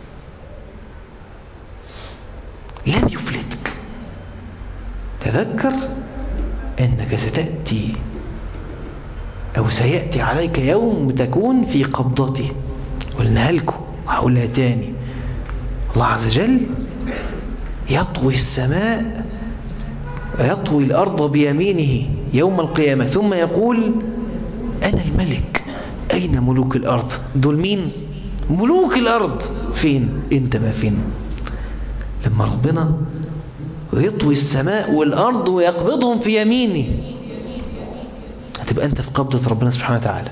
لم يفلتك. تذكر أنك ستأتي أو سيأتي عليك يوم تكون في قبضته. قلنا لكم وهقولها تاني، الله عز وجل يطوي السماء ويطوي الأرض بيمينه يوم القيامة، ثم يقول أنا الملك، أين ملوك الأرض؟ دول مين؟ ملوك الأرض. فين؟ أنت ما فين؟ لما ربنا يطوي السماء والأرض ويقبضهم في يمينه، هتبقى أنت في قبضة ربنا سبحانه وتعالى،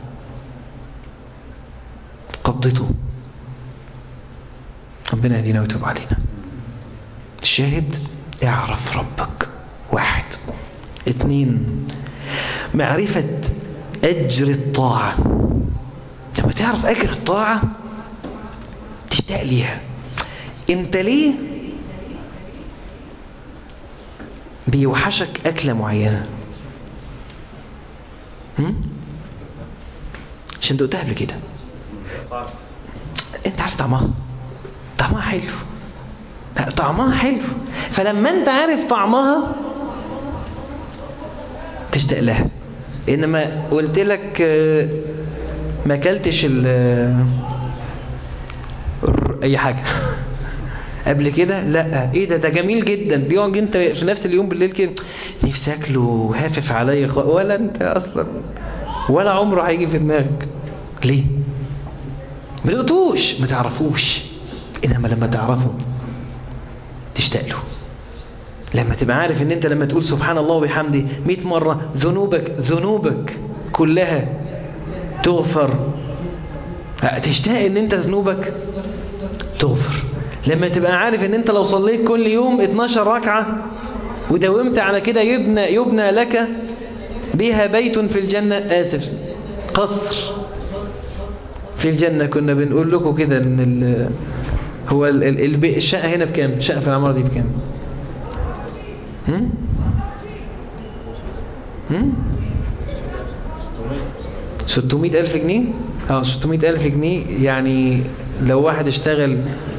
قبضته. ربنا يهدينا ويتوب علينا. الشاهد اعرف ربك، واحد. اتنين، معرفة أجر الطاعة. لما تعرف أجر الطاعة تشتاق ليها. انت ليه بيوحشك أكلة معينة؟ هم؟ عشان دقتها قبل كده، انت عارف طعمها، طعمها حلو، طعمها حلو. فلما انت عارف طعمها تشتاق لها. انما قلت لك ما اكلتش اي حاجه قبل كده، لا ايه ده ده جميل جدا، دي انت في نفس اليوم بالليل كده نفسي اكله هافف عليا، ولا انت اصلا ولا عمره هيجي في دماغك. ليه؟ ما دقتوش، ما تعرفوش. انما لما تعرفه تشتاق له. لما تبقى عارف ان انت لما تقول سبحان الله وبحمده مئة مرة ذنوبك ذنوبك كلها تغفر، تشتاق ان انت ذنوبك تغفر. لما تبقى عارف ان انت لو صليت كل يوم اتناشر ركعة وداومت على كده يبنى, يبنى لك بها بيت في الجنة، آسف قصر في الجنة. كنا بنقول لكم كده ان ال هو ال ال الشقة هنا بكام؟ الشقة في العمارة دي بكام؟ هم؟ هم؟ ستمائة ألف جنيه؟ اه ستمائة ألف جنيه. يعني لو واحد اشتغل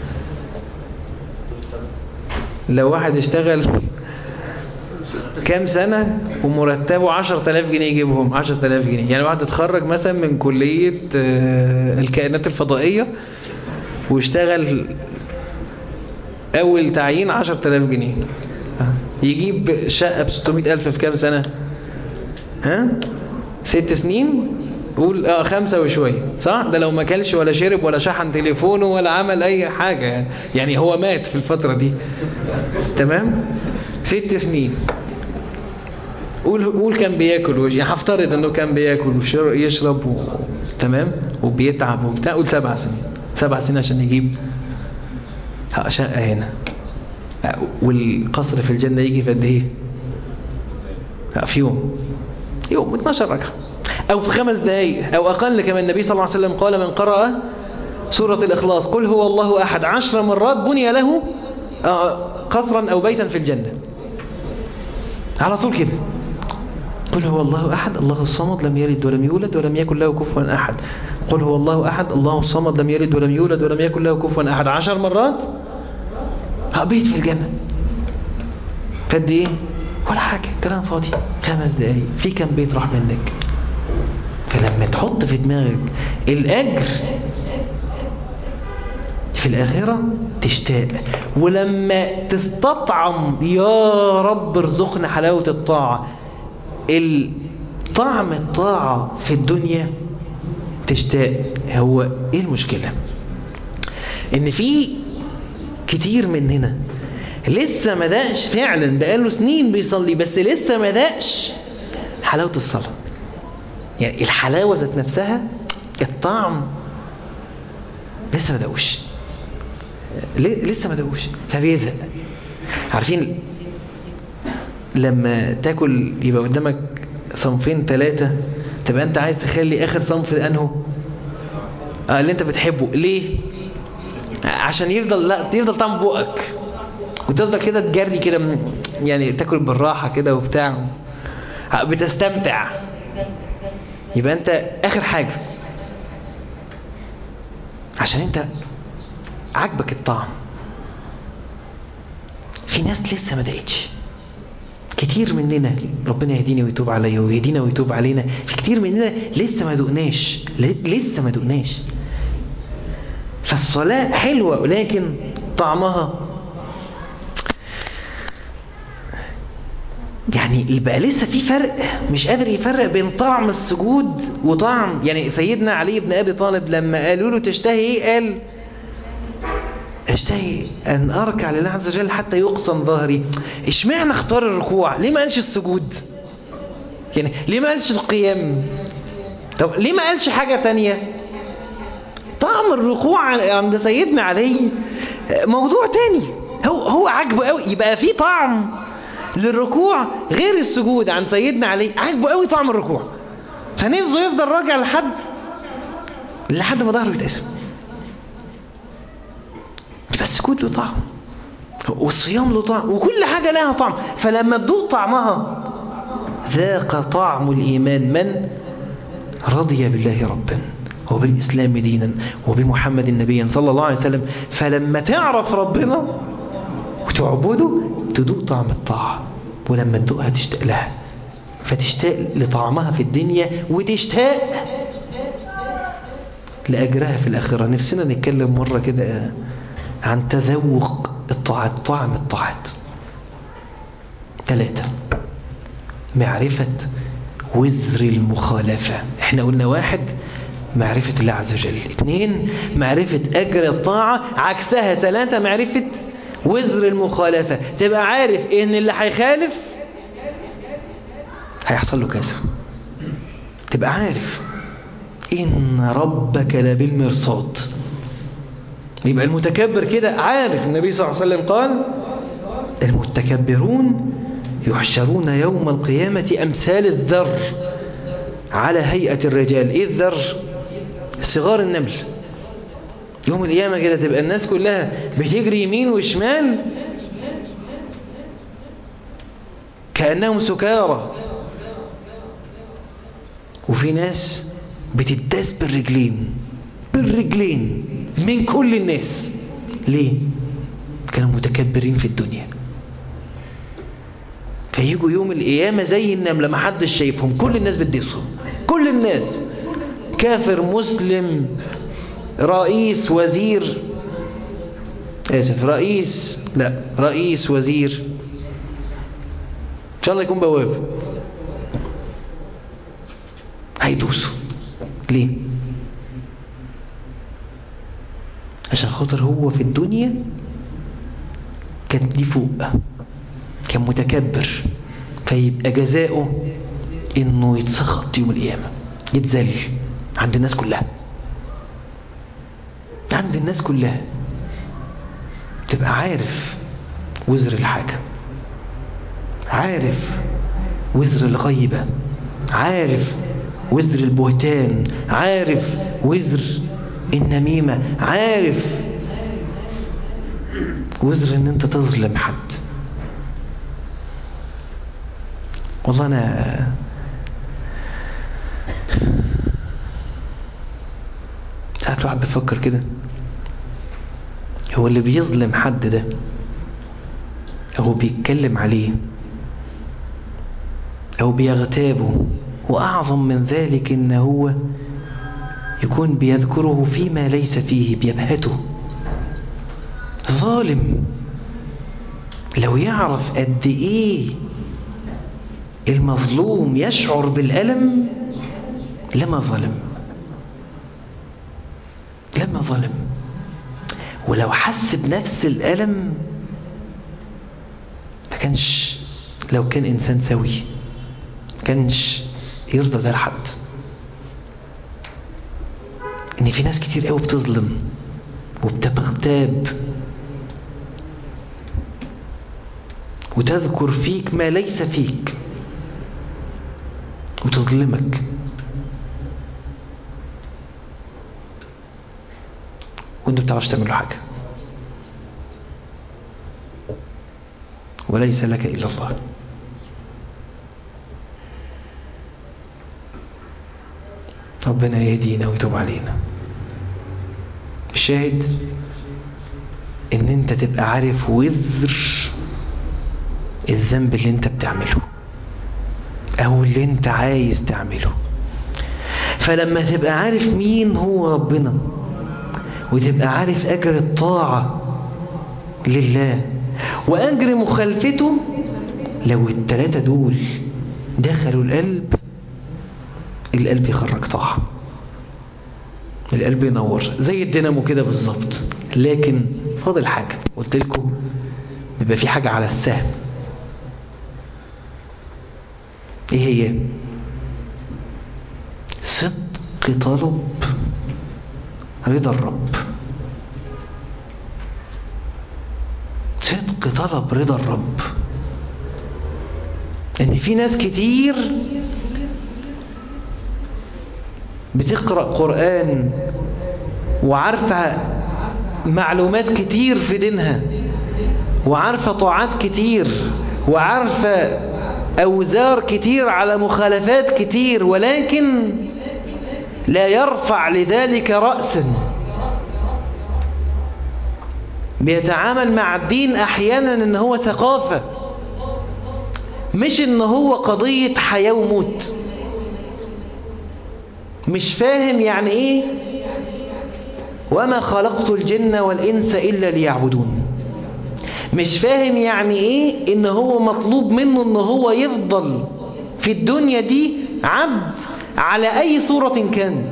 لو واحد اشتغل كام سنة ومرتبه عشرة آلاف جنيه يجيبهم عشرة آلاف جنيه. يعني واحد اتخرج مثلا من كلية الكائنات الفضائية واشتغل أول تعيين عشرة آلاف جنيه، يجيب شقة ب ستمائة ألف في كام سنة؟ ها؟ ست سنين؟ قول اه خمسة وشوية، صح؟ ده لو ما كلش ولا شرب ولا شحن تليفونه ولا عمل أي حاجة يعني. يعني هو مات في الفترة دي، تمام؟ ست سنين. قول قول كان بياكل، يعني هفترض انه كان بياكل ويشرب و... تمام وبيتعب وبتاع. قول سبع سنين، سبع سنين عشان يجيب شقة هنا. والقصر في الجنة يجي في قد ايه؟ في يوم يوم اتناشر ركعة او في خمس دقايق او اقل. كما النبي صلى الله عليه وسلم قال من قرأ سورة الإخلاص قل هو الله أحد عشر مرات بني له قصرا أو بيتا في الجنة. على طول كده. قل هو الله أحد الله الصمد لم يلد ولم يولد ولم يكن له كفوا أحد. قل هو الله أحد الله الصمد لم يلد ولم يولد ولم يكن له كفوا أحد. عشر مرات بيت في الجنة. فد ايه؟ ولا حاجة، كلام فاضي. خمس دقايق في كم بيت راح منك. فلما تحط في دماغك الأجر في الآخرة تشتاق. ولما تستطعم يا رب ارزقنا حلاوة الطاعة، طعم الطاعة في الدنيا تشتاق. هو ايه المشكلة؟ ان في كتير مننا لسه ما دقش، فعلا بقاله سنين بيصلي بس لسه ما دقش حلاوة الصلاة. يعني الحلاوة ذات نفسها، الطعم لسه ما دقوش، لسه ما دقوش فبيزهق. عارفين لما تاكل يبقى قدامك صنفين ثلاثة، تبقى انت عايز تخلي اخر صنف انه آه اللي انت بتحبه. ليه؟ عشان يفضل لا يفضل طعم بقك وتفضل كده تجري كده، يعني تاكل بالراحة كده وبتاع، بتستمتع. يبقى انت اخر حاجة عشان انت عجبك الطعم. في ناس لسه ما دقتش، كتير مننا، ربنا يهدينا ويتوب عليا ويهدينا ويتوب علينا، في كتير مننا لسه ما دقناش، لسه ما دقناش. فالصلاة حلوة ولكن طعمها يعني بقى لسه في فرق، مش قادر يفرق بين طعم السجود وطعم. يعني سيدنا علي بن أبي طالب لما قالوا له تشتهي ايه؟ قال اشتهي ان اركع لله عز وجل حتى يقسم ظهري. اشمعنى اختار الركوع؟ ليه ما قالش السجود؟ يعني ليه ما قالش القيام؟ طب ليه ما قالش حاجة تانية؟ طعم الركوع عند سيدنا علي موضوع تاني، هو هو عجبه قوي. يبقى في طعم للركوع غير السجود عن سيدنا علي، عجبه قوي طعم الركوع، فنفسه يفضل راجع لحد لحد ما ظهره يتقسم. بس السجود له طعم، والصيام له طعم، وكل حاجة لها طعم. فلما تذوق طعمها ذاق طعم الإيمان من رضي بالله ربا وبالإسلام دينا وبمحمد نبيا صلى الله عليه وسلم. فلما تعرف ربنا وتعبده تذوق طعم الطاعة، ولما تذوقها تشتاق لها، فتشتاق لطعمها في الدنيا وتشتاق لأجرها في الآخرة. نفسنا نتكلم مرة كده عن تذوق الطاعات، طعم الطاعات. ثلاثة، معرفة وزر المخالفة. احنا قلنا واحد معرفة الله عز وجل، اثنين معرفة أجر الطاعة، عكسها ثلاثة معرفة وزر المخالفة. تبقى عارف ان اللي هيخالف هيحصل له كذا، تبقى عارف ان ربك لبالمرصاد. يبقى المتكبر كده عارف. النبي صلى الله عليه وسلم قال المتكبرون يحشرون يوم القيامة أمثال الذر على هيئة الرجال. إيه الذر؟ صغار النمل. يوم القيامة كده تبقى الناس كلها بتجري يمين وشمال كأنهم سكارى، وفي ناس بتداس بالرجلين بالرجلين من كل الناس. ليه؟ كانوا متكبرين في الدنيا، فيجوا يوم القيامة زي النملة ما حدش شايفهم، كل الناس بتدسهم، كل الناس، كافر مسلم، رئيس وزير، آسف رئيس لا رئيس وزير، إن شاء الله يكون بواب، هيدوسوا. ليه؟ عشان خاطر هو في الدنيا كان دي فوق، كان متكبر، فيبقى جزاؤه انه يتسخط يوم القيامة، يتذل عند الناس كلها، عند الناس كلها. تبقى عارف وزر الحاجة، عارف وزر الغيبة، عارف وزر البهتان، عارف وزر النميمة، عارف وزر ان انت تظلم حد. والله انا ساعات الواحد بفكر كده، هو اللي بيظلم حد ده او بيتكلم عليه او بيغتابه، واعظم من ذلك ان هو يكون بيذكره فيما ليس فيه، بيبهته ظالم لو يعرف قد ايه المظلوم يشعر بالألم لما ظلم لما ظلم ولو حس بنفس الألم ما كانش، لو كان إنسان سوي ما كانش يرضى ده لحد. إن في ناس كتير قوي بتظلم وبتغتاب وتذكر فيك ما ليس فيك وتظلمك، وانتوا بتعرفش تعملوا حاجة، وليس لك إلا الله. ربنا يهدينا ويتوب علينا. الشاهد ان انت تبقى عارف وزر الذنب اللي انت بتعمله او اللي انت عايز تعمله. فلما تبقى عارف مين هو ربنا وتبقى عارف اجر الطاعة لله واجر مخالفته، لو التلاتة دول دخلوا القلب، القلب يخرج طاعة، القلب ينور زي الدينامو كده بالظبط. لكن فاضل حاجة، قلت لكم يبقى في حاجة على السهم. ايه هي؟ صدق طلب رضا الرب. صدق طلب رضا الرب. ان في ناس كتير بتقرأ قرآن وعارفة معلومات كتير في دينها وعارفة طاعات كتير وعارفة أوزار كتير على مخالفات كتير، ولكن لا يرفع لذلك رأسا. بيتعامل مع الدين أحيانا إن هو ثقافة، مش إن هو قضية حياة وموت. مش فاهم يعني إيه وما خلقت الجن والإنس إلا ليعبدون. مش فاهم يعني إيه إن هو مطلوب منه إن هو يفضل في الدنيا دي عبد على أي صورة كان.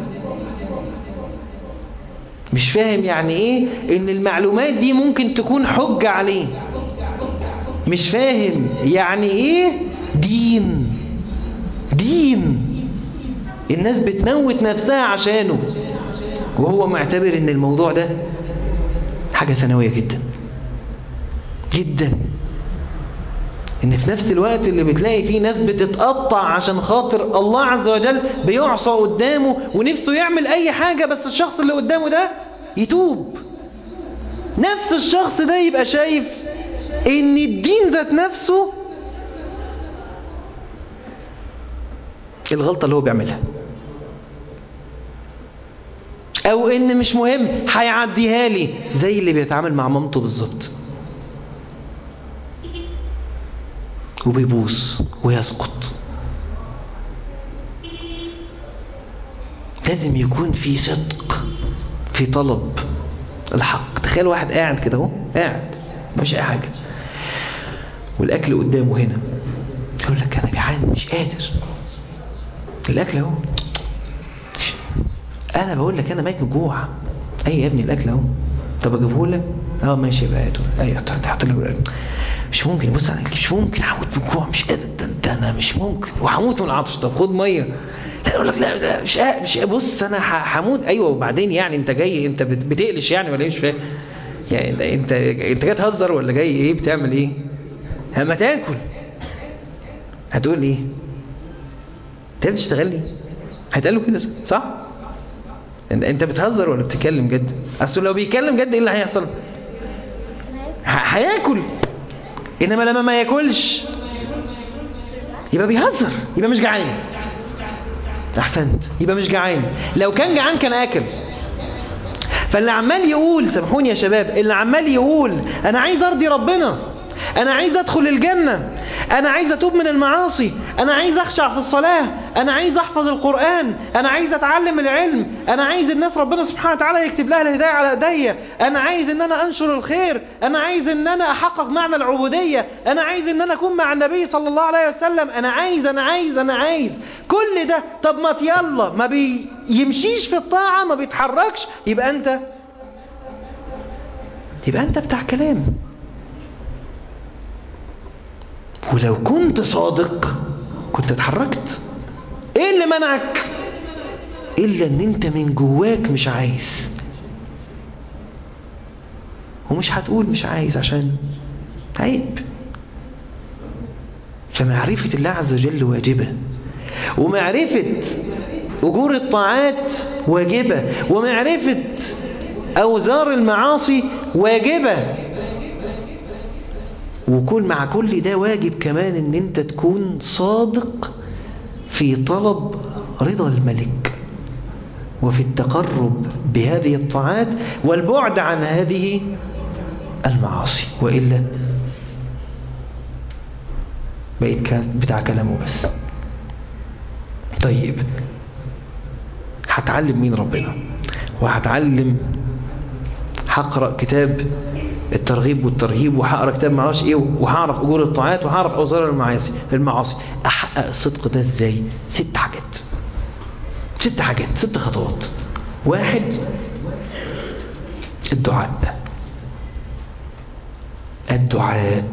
مش فاهم يعني إيه إن المعلومات دي ممكن تكون حجة عليه. مش فاهم يعني إيه دين. دين الناس بتموت نفسها عشانه، وهو معتبر إن الموضوع ده حاجة ثانوية جدا جدا. إن في نفس الوقت اللي بتلاقي فيه ناس بتتقطع عشان خاطر الله عز وجل بيعصى قدامه ونفسه يعمل أي حاجة، بس الشخص اللي قدامه ده يتوب. نفس الشخص ده يبقى شايف إن الدين ذات نفسه الغلطة اللي هو بيعملها، أو إن مش مهم هيعديها لي، زي اللي بيتعامل مع مامته بالظبط، وبيبوس ويسقط. لازم يكون في صدق في طلب الحق. تخيل واحد قاعد كده اهو، قاعد مش اي حاجه والاكل قدامه هنا، يقول لك انا جعان مش قادر، الاكل اهو، انا بقول لك انا ميت جوع. اي يا ابني الاكل اهو، طب اجيبه لك؟ اه ماشي بقى، ايوه تحط له. مش ممكن، بص انا مش ممكن، هموت من الجوع مش قادر، ده انا مش ممكن، وهموت من العطش. طب خد ميه. لا يقول لك لا ده مش مش بص انا هموت. ايوه وبعدين يعني انت جاي انت بتقلش يعني ولا ايه؟ مش فاهم يعني انت انت جاي تهزر ولا جاي ايه؟ بتعمل ايه؟ اما تاكل هتقول ايه؟ انت بتشتغل لي؟ هتقول له كده صح؟ انت بتهزر ولا بتتكلم جد؟ اصل لو بيتكلم جد ايه اللي هيحصل؟ هياكل. انما لما ما ياكلش يبقى بيهزر، يبقى مش جعان. احسنت، يبقى مش جعان. لو كان جعان كان اكل. فاللي عمال يقول، سامحوني يا شباب، اللي عمال يقول انا عايز ارضي ربنا، أنا عايز أدخل الجنة، أنا عايز أتوب من المعاصي، أنا عايز أخشع في الصلاة، أنا عايز أحفظ القرآن، أنا عايز أتعلم العلم، أنا عايز الناس ربنا سبحانه وتعالى يكتب لها الهداية على إيديا، أنا عايز إن أنا أنشر الخير، أنا عايز إن أنا أحقق معنى العبودية، أنا عايز إن أنا أكون مع النبي صلى الله عليه وسلم، أنا عايز أنا عايز أنا عايز كل ده. طب ما يلا ما بيمشيش في الطاعة، ما بيتحركش، يبقى أنت يبقى أنت بتاع كلام. ولو كنت صادق كنت اتحركت. ايه اللي منعك؟ الا ان انت من جواك مش عايز، ومش هتقول مش عايز عشان عيب. فمعرفة الله عز وجل واجبة، ومعرفة أجور الطاعات واجبة، ومعرفة أوزار المعاصي واجبة. وكل مع كل ده واجب كمان ان انت تكون صادق في طلب رضا الملك، وفي التقرب بهذه الطاعات والبعد عن هذه المعاصي، وإلا بقيت بتاع كلامه بس. طيب هتعلم مين ربنا؟ وهتعلم هقرأ كتاب الترغيب والترهيب، وهقرأ كتاب معاش ايه، وهعرف اجور الطاعات، وهعرف اوزار المعاصي المعاصي احقق الصدق ده ازاي؟ ست حاجات ست حاجات ست خطوات. واحد، الدعاء. الدعاء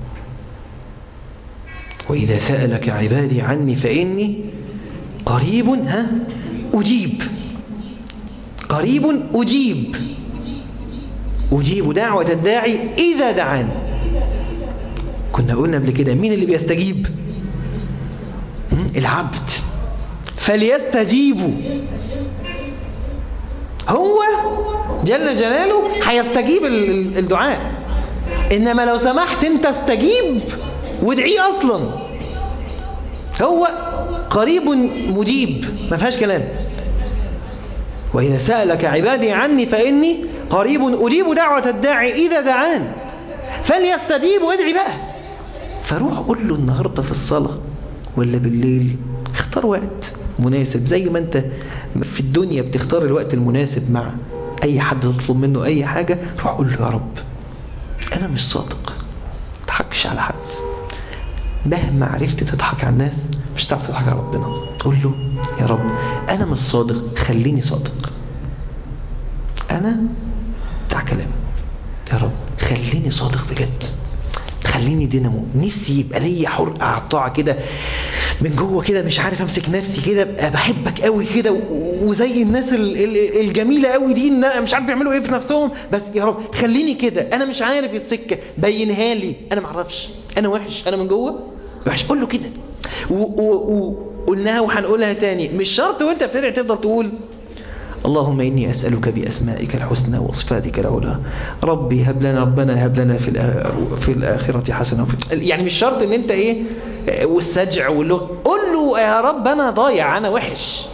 وإذا سألك عبادي عني فإني قريب ها أجيب قريب أجيب أجيب دعوة الداعي إذا دعان. كنا قلنا قبل كده مين اللي بيستجيب؟ العبد. فليستجيبوا، هو جل جلاله هيستجيب الدعاء. إنما لو سمحت أنت استجيب وادعيه أصلا، هو قريب مجيب ما فيهاش كلام. وإذا سألك عبادي عني فإني قريب أجيب دعوة الداعي إذا دعان فليستجيب وادعي بقى. فروح قول له النهاردة في الصلاة ولا بالليل، اختار وقت مناسب زي ما انت في الدنيا بتختار الوقت المناسب مع أي حد تطلب منه أي حاجة. روح قول له يا رب أنا مش صادق، ما تضحكش على حد. مهما عرفت تضحك على الناس مش هتعرف تضحك على ربنا. قول له يا رب أنا مش صادق، خليني صادق. أنا بتاع كلام، يا رب خليني صادق بجد، خليني دينامو. نفسي يبقى ليا حرقة على الطاعة كده من جوه كده، مش عارف امسك نفسي كده، ابقى بحبك قوي كده، وزي الناس الجميلة قوي دي مش عارف يعملوا ايه في نفسهم، بس يا رب خليني كده. انا مش عارف السكة، بينها لي، انا معرفش، انا وحش، انا من جوه وحش. قول له كده. وقلناها وهنقولها تاني، مش شرط وانت بتدعي تفضل تقول اللهم إني أسألك بأسمائك الحسنى وصفاتك العلى ربي هب لنا ربنا هب لنا في في الآخرة حسنة. يعني مش شرط ان انت ايه والسجع واللغة. قول له يا رب انا ضايع، انا وحش،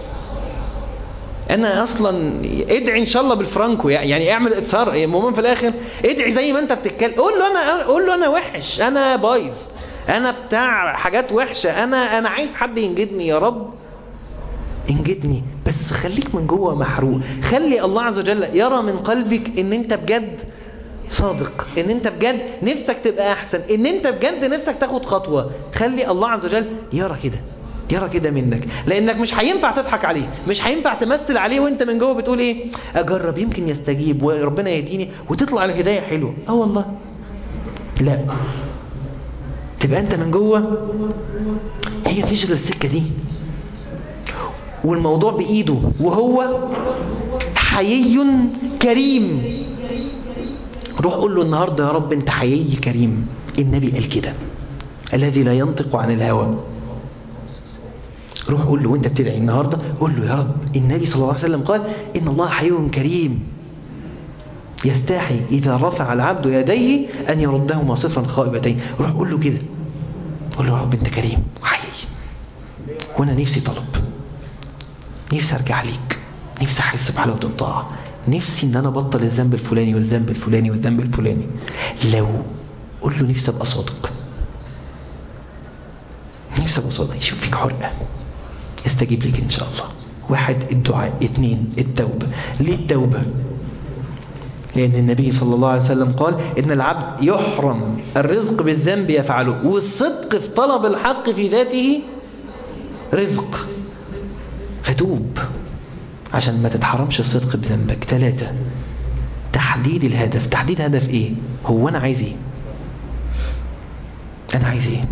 انا اصلا ادعي ان شاء الله بالفرانكو، يعني اعمل اتصار. المهم في الاخر ادعي زي ما انت بتتكلم. قول له انا قول له انا وحش، انا بايظ، انا بتاع حاجات وحشة، انا انا عايز حد ينجدني. يا رب انجدني، بس خليك من جوه محروق. خلي الله عز وجل يرى من قلبك ان انت بجد صادق، ان انت بجد نفسك تبقى احسن، ان انت بجد نفسك تاخد خطوة. خلي الله عز وجل يرى كده، يرى كده منك، لانك مش هينفع تضحك عليه، مش هينفع تمثل عليه وانت من جوه بتقول ايه اجرب يمكن يستجيب وربنا يهديني وتطلع الهداية حلوة. اه والله لا، تبقى انت من جوه هي مفيش غير السكة دي، والموضوع بإيده، وهو حيي كريم. روح قول له النهاردة يا رب انت حيي كريم. النبي قال كده، الذي لا ينطق عن الهوى. روح قول له وانت بتدعي النهاردة، قول له يا رب النبي صلى الله عليه وسلم قال إن الله حيي كريم يستحي إذا رفع العبد يديه أن يردهما صفرا خائبتين. روح قول له كده، قول له يا رب انت كريم وحيي، وانا نفسي طلب، نفسي ارجع ليك، نفسي احس بحلاوه الطاعه، نفسي ان انا ابطل الذنب الفلاني والذنب الفلاني والذنب الفلاني. لو قول له نفسي ابقى صادق، نفسي ابقى صادق، يشوف فيك حرقة، استجيب لك ان شاء الله. واحد الدعاء، اتنين التوبة. ليه التوبة؟ لأن النبي صلى الله عليه وسلم قال إن العبد يحرم الرزق بالذنب يفعله، والصدق في طلب الحق في ذاته رزق. فتوب عشان ما تتحرمش الصدق بذنبك. ثلاثة تحديد الهدف. تحديد هدف ايه؟ هو انا عايز ايه؟ انا عايز ايه؟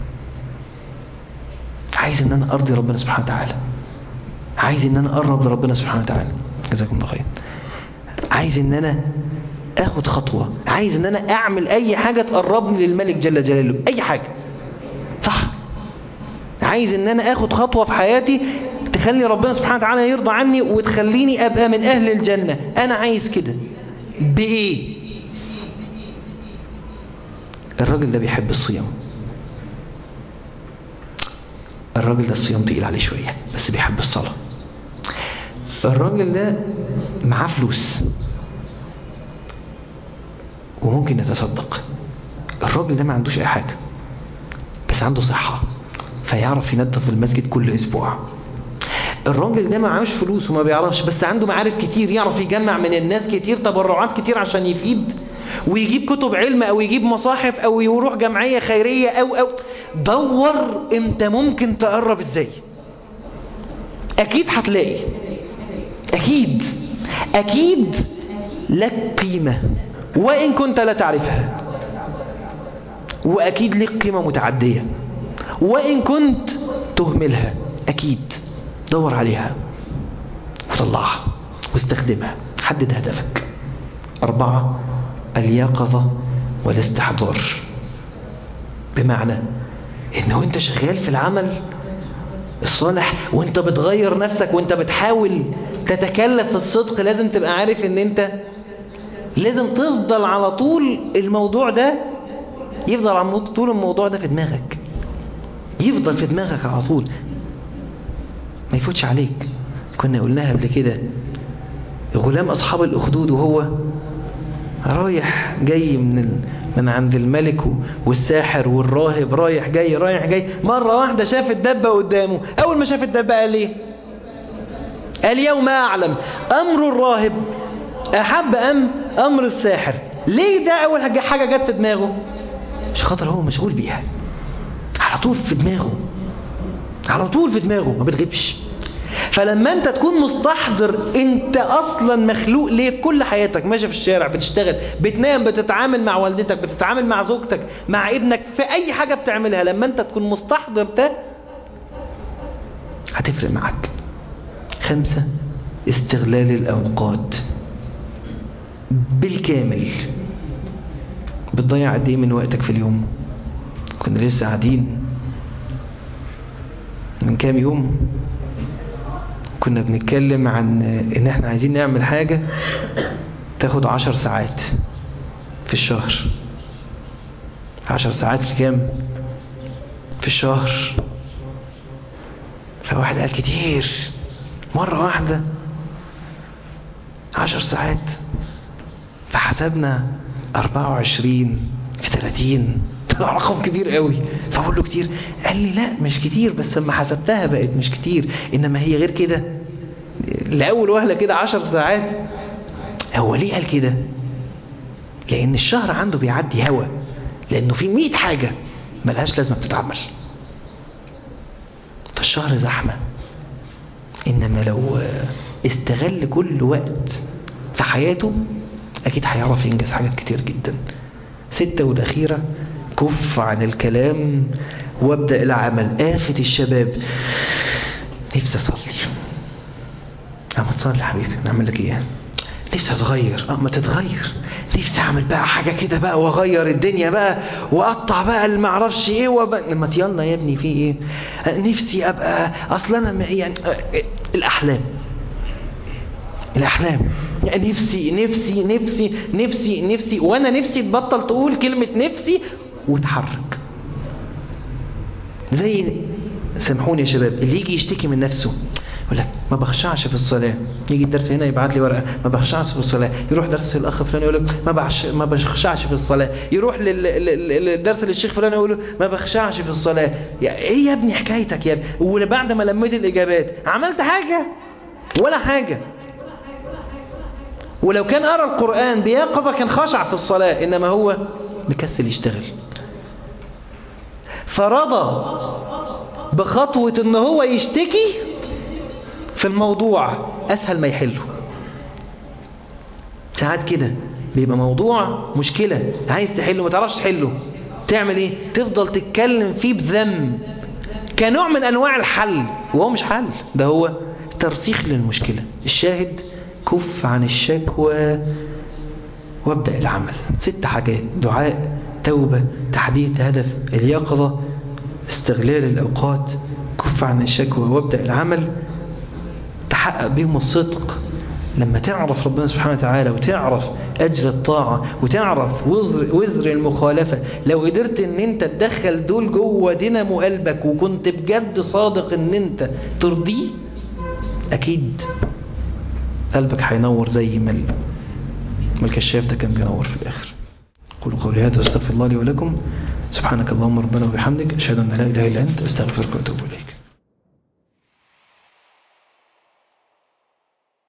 عايز ان انا ارضي ربنا سبحانه وتعالى، عايز ان انا اقرب لربنا سبحانه وتعالى، جزاكم الله خير. عايز ان انا اخد خطوة، عايز ان انا اعمل اي حاجة تقربني للملك جل جلاله، اي حاجة، صح؟ عايز ان انا اخد خطوة في حياتي تخلي ربنا سبحانه وتعالى يرضى عني وتخليني ابقى من اهل الجنة. انا عايز كده بايه؟ الراجل ده بيحب الصيام، الراجل ده الصيام تقيل عليه شوية بس بيحب الصلاة. الراجل ده معاه فلوس وممكن يتصدق. الراجل ده ما عندوش اي حاجة بس عنده صحة فيعرف ينظف المسجد كل اسبوع. الراجل ده ما معهوش فلوس وما بيعرفش بس عنده معارف كتير، يعرف يجمع من الناس كتير تبرعات كتير عشان يفيد ويجيب كتب علم او يجيب مصاحف او يروح جمعية خيرية او او دور انت ممكن تقرب ازاي. اكيد هتلاقي، اكيد اكيد لك قيمة وان كنت لا تعرفها، واكيد لك قيمة متعدية وان كنت تهملها. اكيد دور عليها وطلعها واستخدمها. حدد هدفك. أربعة اليقظة والاستحضار، بمعنى إنه أنت شغال في العمل الصالح وأنت بتغير نفسك وأنت بتحاول تتكلف في الصدق، لازم تبقى عارف إن أنت لازم تفضل على طول الموضوع ده، يفضل على طول الموضوع ده في دماغك، يفضل في دماغك على طول ما يفوتش عليك. كنا قلناها قبل كده، غلام أصحاب الأخدود وهو رايح جاي من من عند الملك والساحر والراهب، رايح جاي رايح جاي، مرة واحدة شاف الدبة قدامه. أول ما شاف الدبة قال إيه؟ اليوم أعلم أمر الراهب أحب أم أمر الساحر. ليه ده أول حاجة جت في دماغه؟ مش خاطر هو مشغول بيها، على طول في دماغه، على طول في دماغه ما بتغيبش. فلما انت تكون مستحضر انت اصلا مخلوق ليه، كل حياتك ماشي في الشارع، بتشتغل، بتنام، بتتعامل مع والدتك، بتتعامل مع زوجتك، مع ابنك، في اي حاجة بتعملها، لما انت تكون مستحضر ده هتفرق معك. خمسة استغلال الاوقات بالكامل. بتضيع قد ايه من وقتك في اليوم؟ كنا لسه قاعدين من كام يوم كنا بنتكلم عن ان احنا عايزين نعمل حاجة تاخد عشر ساعات في الشهر. عشر ساعات في كام؟ في الشهر. فواحد قال كتير، مرة واحدة عشر ساعات، فحسبنا أربعة وعشرين في ثلاثين، طلع رقم كبير قوي. فقول له كتير، قال لي لا مش كتير، بس لما حسبتها بقت مش كتير، انما هي غير كده. لأول وهلة كده عشر ساعات. هو ليه قال كده؟ لأن الشهر عنده بيعدي هوا، لأنه في مئة حاجة ملهاش لازمة بتتعمل، فالشهر زحمة. إنما لو استغل كل وقت في حياته أكيد هيعرف ينجز حاجات كتير جدا. ستة والأخيرة، كف عن الكلام وابدأ العمل. آفة الشباب، نفسي أصلي. أما تصلي حبيبي، نعمل لك إيه؟ نفسي أتغير. أما تتغير، نفسي أعمل بقى حاجة كده بقى وأغير الدنيا بقى وأقطع بقى اللي معرفش إيه وبقى. لما يلا يا ابني في إيه؟ نفسي أبقى أصلا أنا يعني الأحلام الأحلام يعني نفسي نفسي نفسي نفسي نفسي وأنا نفسي تبطل تقول كلمة نفسي وتحرك. زي سامحوني يا شباب، اللي يجي يشتكي من نفسه يقول لك ما بخشعش في الصلاة. يجي الدرس هنا يبعت لي ورقة ما بخشعش في الصلاة. يروح درس الأخ فلان يقول لك ما بخش ما بخشعش في الصلاة. يروح للدرس للشيخ فلان يقول له ما بخشعش في الصلاة. يا ايه يا ابني حكايتك يا ابني؟ وبعد ما لميت الإجابات عملت حاجة ولا حاجة؟ ولو كان قرأ القرآن بيقظة كان خشع في الصلاة، إنما هو مكسل يشتغل. فرضى بخطوة إن هو يشتكي في الموضوع أسهل ما يحله. ساعات كده بيبقى موضوع مشكلة عايز تحله ما تعرفش تحله، تعمل إيه؟ تفضل تتكلم فيه بذم كنوع من أنواع الحل، وهو مش حل، ده هو ترسيخ للمشكلة. الشاهد كف عن الشكوى وابدأ العمل. ست حاجات: دعاء، توبة، تحديد هدف، اليقظة، استغلال الأوقات. كف عن الشكوى وابدأ العمل، تحقق بهم الصدق. لما تعرف ربنا سبحانه وتعالى وتعرف أجر الطاعة وتعرف وزر, وزر المخالفة، لو قدرت ان انت تدخل دول جوه دينامو قلبك وكنت بجد صادق ان انت ترضيه، أكيد قلبك هينور زي ما الكشاف ده كان بينور في الآخر. قولوا قولي هذا واستغفر الله لي ولكم. سبحانك اللهم ربنا وبحمدك، أشهد أن لا إله إلا أنت، أستغفرك وأتوب إليك.